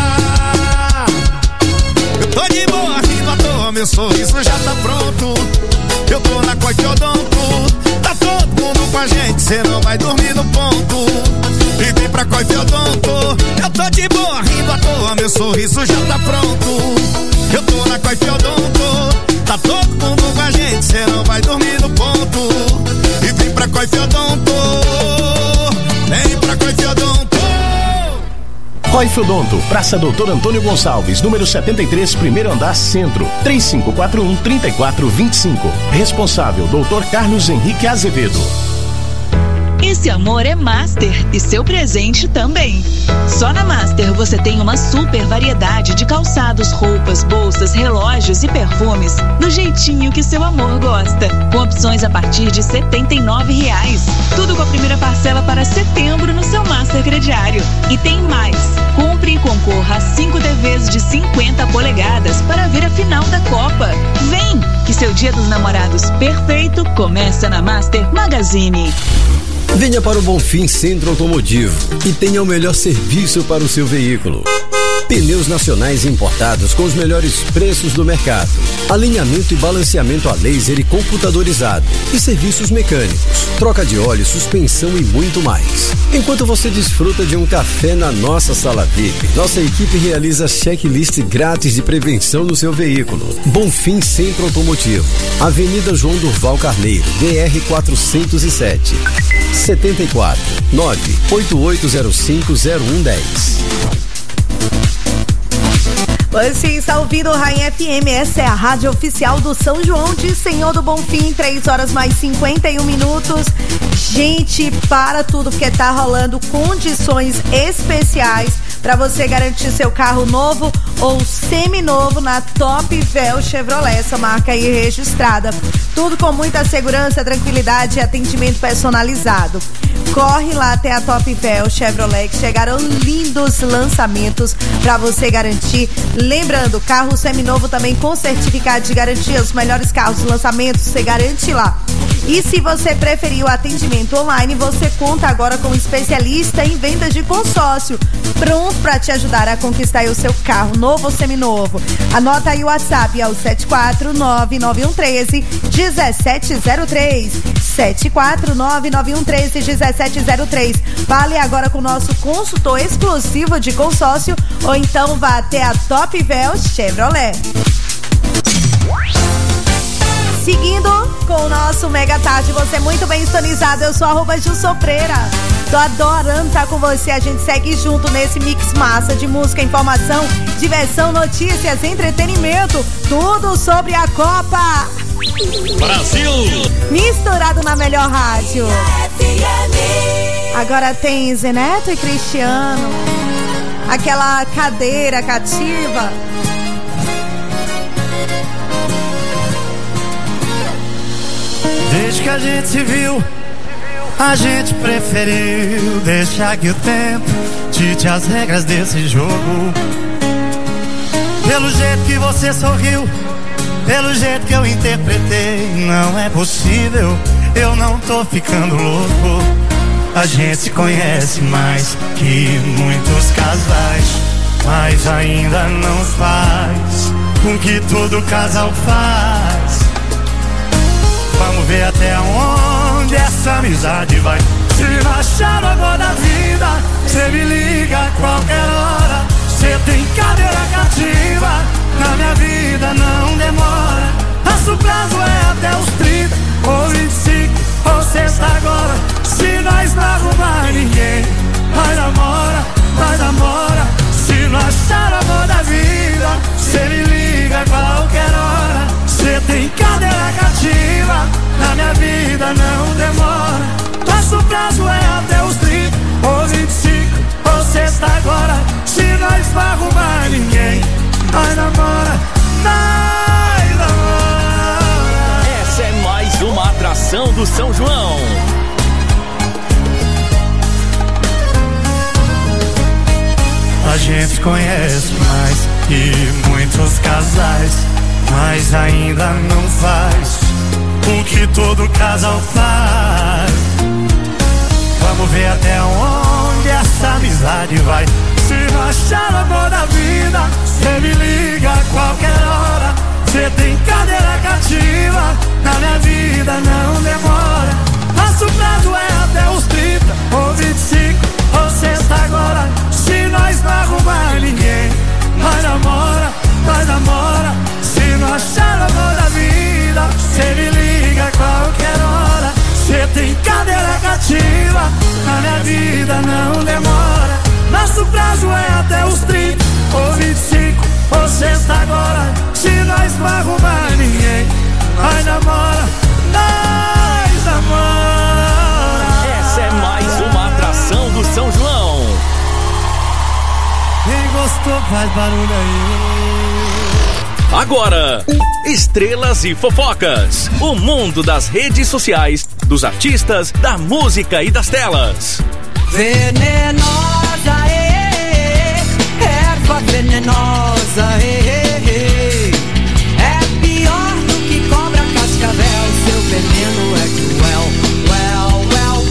Eu tô de boa, rindo à toa, meu sorriso já tá pronto. Eu tô na Coife Odonto. Tá todo mundo com a gente, cê não vai dormir no ponto. E vem pra Coife Odonto. Eu tô de boa, rindo à toa, meu sorriso já tá pronto. Eu tô na Coife Odonto. Tá todo mundo com a gente, cê não vai dormir no ponto. E vem pra Coife Odonto. Vem pra Coife Odonto. Coife Odonto, Praça Doutor Antônio Gonçalves, número setenta e três, primeiro andar, centro. três cinco quatro um, três quatro dois cinco. Responsável, doutor Carlos Henrique Azevedo. Esse amor é Master e seu presente também. Só na Master você tem uma super variedade de calçados, roupas, bolsas, relógios e perfumes do jeitinho que seu amor gosta. Com opções a partir de setenta e nove reais. Tudo com a primeira parcela para setembro no seu Master crediário. E tem mais. Compre e concorra a cinco T Vs de cinquenta polegadas para ver a final da Copa. Vem, que seu Dia dos Namorados perfeito começa na Master Magazine. Venha para o Bonfim Centro Automotivo e tenha o melhor serviço para o seu veículo. Pneus nacionais importados com os melhores preços do mercado. Alinhamento e balanceamento a laser e computadorizado. E serviços mecânicos. Troca de óleo, suspensão e muito mais. Enquanto você desfruta de um café na nossa sala V I P, nossa equipe realiza checklist grátis de prevenção no seu veículo. Bonfim Centro Automotivo. Avenida João Durval Carneiro, D R quatrocentos e sete. setenta e quatro, nove oito oito zero cinco zero um um zero. Você está ouvindo o Rainha F M, essa é a rádio oficial do São João de Senhor do Bonfim, três horas mais cinquenta e um minutos. Gente, para tudo, porque tá rolando condições especiais para você garantir seu carro novo ou seminovo na Top Véu Chevrolet, essa marca aí registrada. Tudo com muita segurança, tranquilidade e atendimento personalizado. Corre lá até a Top Véu Chevrolet, que chegaram lindos lançamentos para você garantir. Lembrando, carro seminovo também com certificado de garantia, os melhores carros de lançamento, você garante lá. E se você preferir o atendimento online, você conta agora com um especialista em vendas de consórcio, pronto para te ajudar a conquistar o seu carro novo ou seminovo. Anota aí o WhatsApp, é o sete quatro nove nove um três um sete zero três. sete quatro nove nove um três um sete zero três. Fale agora com o nosso consultor exclusivo de consórcio ou então vá até a Top Véu Chevrolet. Seguindo com o nosso Mega Tarde, você é muito bem sintonizado. Eu sou arroba Gilson Freira. Tô adorando estar com você. A gente segue junto nesse mix massa de música, informação, diversão, notícias, entretenimento. Tudo sobre a Copa Brasil! Misturado na melhor rádio. Agora tem Zé Neto e Cristiano. Aquela cadeira cativa. Desde que a gente se viu, A gente preferiu deixar que o tempo dite as regras desse jogo. Pelo jeito que você sorriu, pelo jeito que eu interpretei, não é possível, eu não tô ficando louco. A gente se conhece mais que muitos casais, mas ainda não faz com que todo casal faz. Vamos ver até onde essa amizade vai. Se não achar o amor da vida, cê me liga a qualquer hora. Cê tem cadeira cativa, na minha vida não demora. Nosso prazo é até os trinta, ou vinte e cinco, ou sexta agora. Se nós não arrumar ninguém, nós namora, nós namora. Se não achar o amor da vida, cê me liga a qualquer hora. Cê tem cadeira cativa, na minha vida não demora. Nosso prazo é até os trinta, ou vinte e cinco, ou sexta agora. Se nós não arrumar ninguém, nós namora, nós namora. Essa é mais uma atração do São João. A gente conhece mais que muitos casais, mas ainda não faz o que todo casal faz. Vamos ver até onde essa amizade vai. Se não achar o amor da vida, cê me liga a qualquer hora. Cê tem cadeira cativa, na minha vida não demora. Nosso prazo é até os trinta, ou vinte e cinco, ou sexta agora. Se nós não arrumar ninguém, nós namora, nós namora. Se não achar o amor da vida, cê me liga a qualquer hora. Cê tem cadeira cativa, na minha vida não demora. Nosso prazo é até os trinta, ou vinte e cinco, ou sexta agora. Se nós não arrumar ninguém, nós namora, nós namora. Essa é mais uma atração do São João. Quem gostou faz barulho aí. Agora, estrelas e fofocas. O mundo das redes sociais, dos artistas, da música e das telas. Venenosa, eh, eh, erva venenosa, eh, eh, é pior do que cobra cascavel. Seu veneno é cruel, well, well,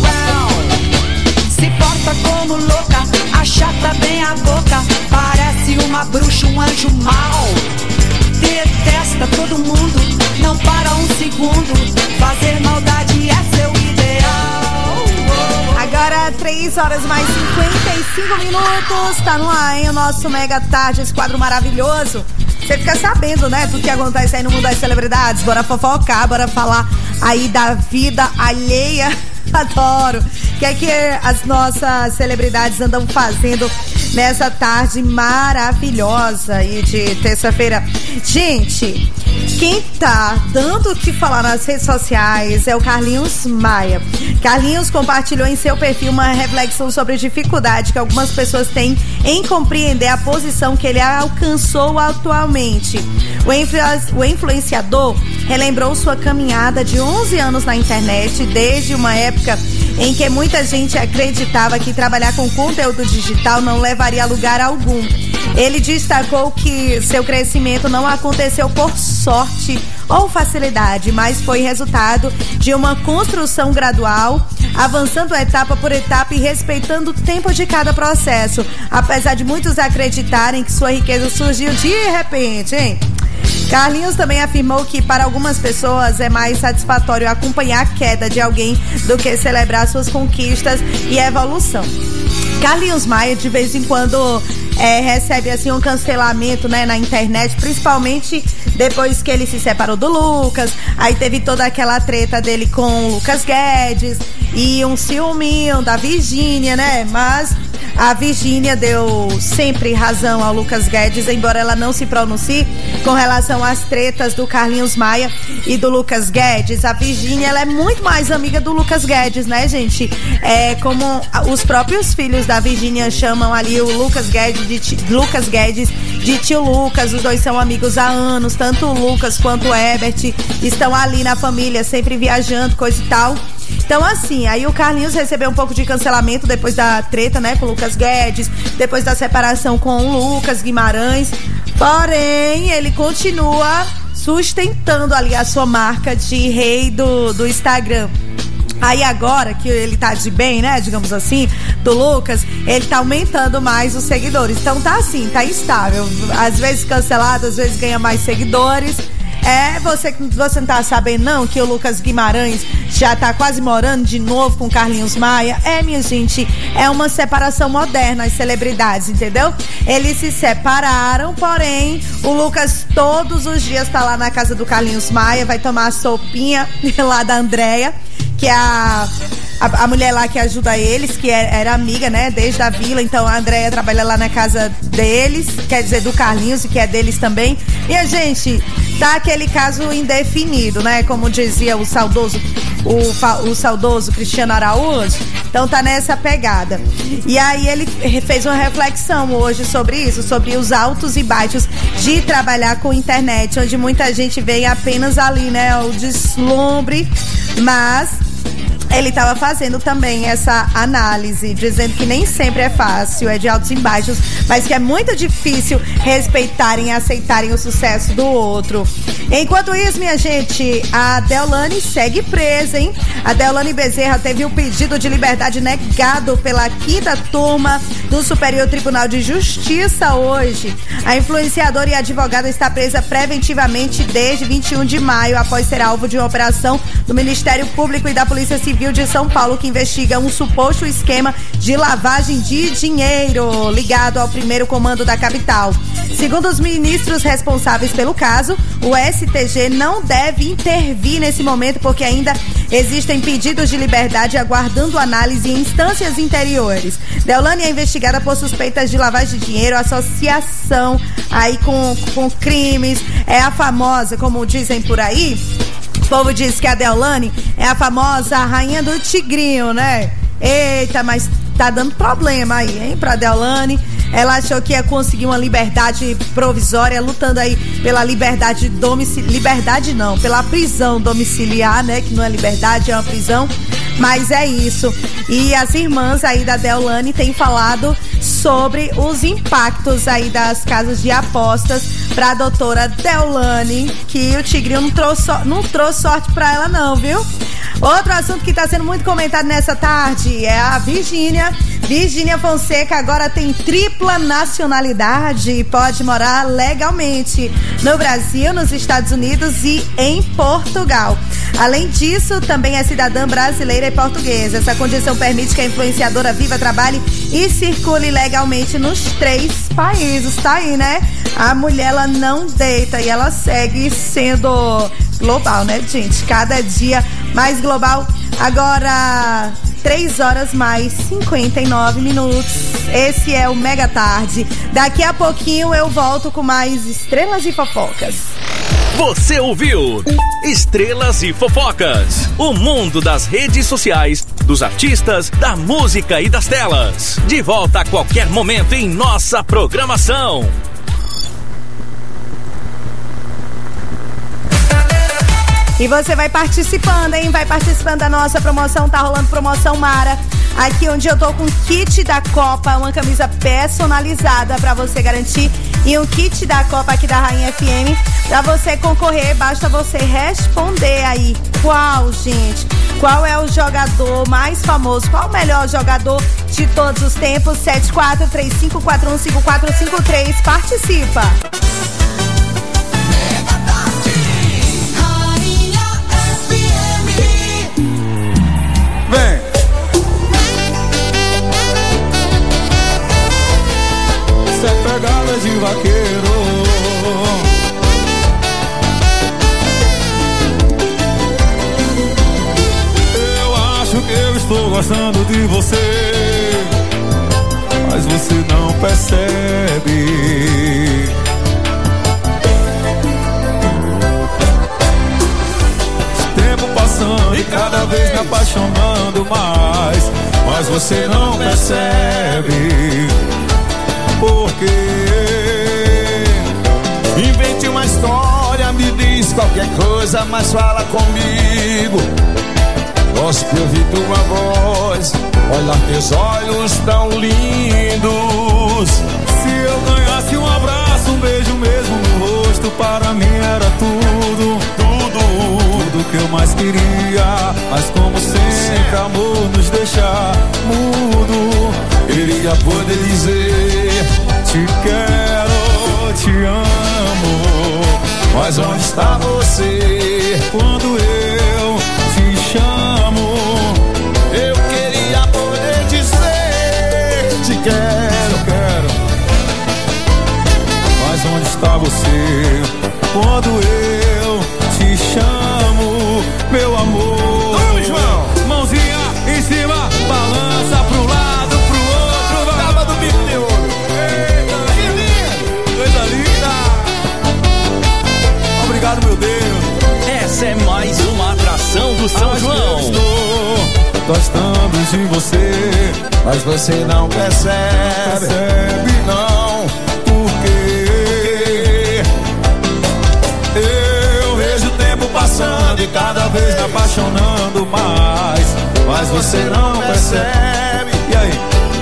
well. Se porta como louca, achata bem a boca, parece uma bruxa, um anjo mau. Detesta todo mundo, não para um segundo, fazer maldade é seu ideal. Agora três horas mais cinquenta e cinco minutos, tá no ar, hein, o nosso Mega Tarde, esse quadro maravilhoso. Você fica sabendo, né, do que acontece aí no mundo das celebridades. Bora fofocar, bora falar aí da vida alheia. Adoro. O que é que as nossas celebridades andam fazendo nessa tarde maravilhosa aí de terça-feira? Gente, quem tá dando o que falar nas redes sociais é o Carlinhos Maia. Carlinhos compartilhou em seu perfil uma reflexão sobre a dificuldade que algumas pessoas têm em compreender a posição que ele alcançou atualmente. O, influ- o influenciador relembrou sua caminhada de onze anos na internet, desde uma época em que muita gente acreditava que trabalhar com conteúdo digital não levaria a lugar algum. Ele destacou que seu crescimento não aconteceu por sorte ou facilidade, mas foi resultado de uma construção gradual, avançando etapa por etapa e respeitando o tempo de cada processo, apesar de muitos acreditarem que sua riqueza surgiu de repente, hein? Carlinhos também afirmou que para algumas pessoas é mais satisfatório acompanhar a queda de alguém do que celebrar suas conquistas e evolução. Carlinhos Maia de vez em quando é, recebe assim um cancelamento, né, na internet, principalmente depois que ele se separou do Lucas. Aí teve toda aquela treta dele com o Lucas Guedes e um ciúminho da Virgínia, né? Mas a Virgínia deu sempre razão ao Lucas Guedes, embora ela não se pronuncie com relação às tretas do Carlinhos Maia e do Lucas Guedes. A Virgínia, ela é muito mais amiga do Lucas Guedes, né, gente? É como os próprios filhos da Virgínia chamam ali o Lucas Guedes de tio, Lucas Guedes de tio Lucas. Os dois são amigos há anos, tanto o Lucas quanto o Herbert estão ali na família, sempre viajando, coisa e tal. Então, assim, aí o Carlinhos recebeu um pouco de cancelamento depois da treta, né, com o Lucas Guedes, depois da separação com o Lucas Guimarães. Porém, ele continua sustentando ali a sua marca de rei do, do Instagram. Aí agora que ele tá de bem, né, digamos assim, do Lucas, ele tá aumentando mais os seguidores. Então tá assim, tá instável. Às vezes cancelado, às vezes ganha mais seguidores. É, você, você não tá sabendo não que o Lucas Guimarães já tá quase morando de novo com o Carlinhos Maia? É, minha gente, é uma separação moderna, as celebridades, entendeu? Eles se separaram, porém, o Lucas todos os dias tá lá na casa do Carlinhos Maia, vai tomar a sopinha lá da Andréia, que é a, a, a mulher lá que ajuda eles, que é, era amiga, né, desde a vila. Então a Andréia trabalha lá na casa deles, quer dizer, do Carlinhos, e que é deles também. E a gente, tá aquele caso indefinido, né, como dizia o saudoso, o, o saudoso Cristiano Araújo. Então tá nessa pegada. E aí ele fez uma reflexão hoje sobre isso, sobre os altos e baixos de trabalhar com internet, onde muita gente vê apenas ali, né, o deslumbre, mas ele estava fazendo também essa análise, dizendo que nem sempre é fácil, é de altos e baixos, mas que é muito difícil respeitarem e aceitarem o sucesso do outro. Enquanto isso, minha gente, a Deolane segue presa, hein? A Deolane Bezerra teve o pedido de liberdade negado pela quinta turma do Superior Tribunal de Justiça hoje. A influenciadora e advogada está presa preventivamente desde vinte e um de maio, após ser alvo de uma operação do Ministério Público e da Polícia Civil de São Paulo, que investiga um suposto esquema de lavagem de dinheiro ligado ao primeiro comando da capital. Segundo os ministros responsáveis pelo caso, o S T G não deve intervir nesse momento porque ainda existem pedidos de liberdade aguardando análise em instâncias interiores. Deolane é investigada por suspeitas de lavagem de dinheiro, associação aí com, com crimes, é a famosa, como dizem por aí. O povo diz que a Deolane é a famosa rainha do tigrinho, né? Eita, mas tá dando problema aí, hein, pra Deolane. Ela achou que ia conseguir uma liberdade provisória, lutando aí pela liberdade domiciliar. Liberdade não, pela prisão domiciliar, né? Que não é liberdade, é uma prisão. Mas é isso. E as irmãs aí da Deolane têm falado sobre os impactos aí das casas de apostas pra doutora Deolane, que o tigrinho não trouxe, não trouxe sorte pra ela não, viu? Outro assunto que tá sendo muito comentado nessa tarde é a Virgínia. Virgínia Fonseca agora tem tripla nacionalidade e pode morar legalmente no Brasil, nos Estados Unidos e em Portugal. Além disso, também é cidadã brasileira e portuguesa. Essa condição permite que a influenciadora viva, trabalhe e circule legalmente nos três países. Tá aí, né? A mulher, ela não deita e ela segue sendo global, né, gente? Cada dia mais global. Agora, três horas mais cinquenta e nove minutos. Esse é o Mega Tarde. Daqui a pouquinho eu volto com mais Estrelas e Fofocas. Você ouviu Estrelas e Fofocas, o mundo das redes sociais, dos artistas, da música e das telas. De volta a qualquer momento em nossa programação. E você vai participando, hein? Vai participando da nossa promoção. Tá rolando promoção Mara. Aqui onde eu tô com o kit da Copa, uma camisa personalizada pra você garantir. E um kit da Copa aqui da Rainha F M. Pra você concorrer, basta você responder aí. Qual, gente? Qual é o jogador mais famoso? Qual o melhor jogador de todos os tempos? sete quatro três cinco quatro um cinco quatro cinco três. Participa! Vem! Isso é pegada de vaqueiro. Eu acho que eu estou gostando de você, mas você não percebe. E cada vez me apaixonando mais, mas você não percebe. Por quê? Invente uma história, me diz qualquer coisa, mas fala comigo. Gosto de ouvir tua voz, olhar teus olhos tão lindos. Se eu ganhasse um abraço, um beijo mesmo no rosto, para mim era tudo, tudo, tudo que eu mais queria. Mas como sempre, amor nos deixa mudo. Queria poder dizer, te quero, te amo. Mas onde está você quando eu te chamo? Eu queria poder dizer, te quero, quero. Mas onde está você quando eu te chamo, meu amor? Vamos, João! Mãozinha em cima, balança pro lado, pro outro. Tava do bico de ouro. Eita, que lindo! Coisa linda! Obrigado, meu Deus. Essa é mais uma atração do São Acho João. que eu estou gostando de você, mas você não percebe, percebe não, porque eu vejo o tempo passando e cada vez me apaixonando mais, mas você não percebe. E aí?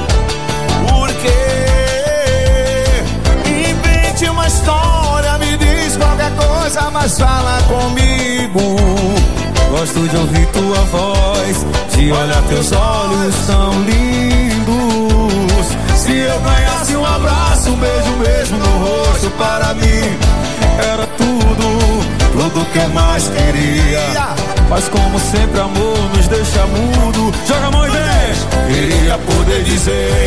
Porque invente uma história, me diz qualquer coisa, mas fala comigo. Gosto de ouvir tua voz, de olhar teus olhos tão lindos. Se eu ganhasse um abraço, um beijo mesmo no rosto, para mim era tudo, tudo que eu mais queria. Mas como sempre, amor nos deixa mudo. Joga a mão e vem! Queria poder dizer,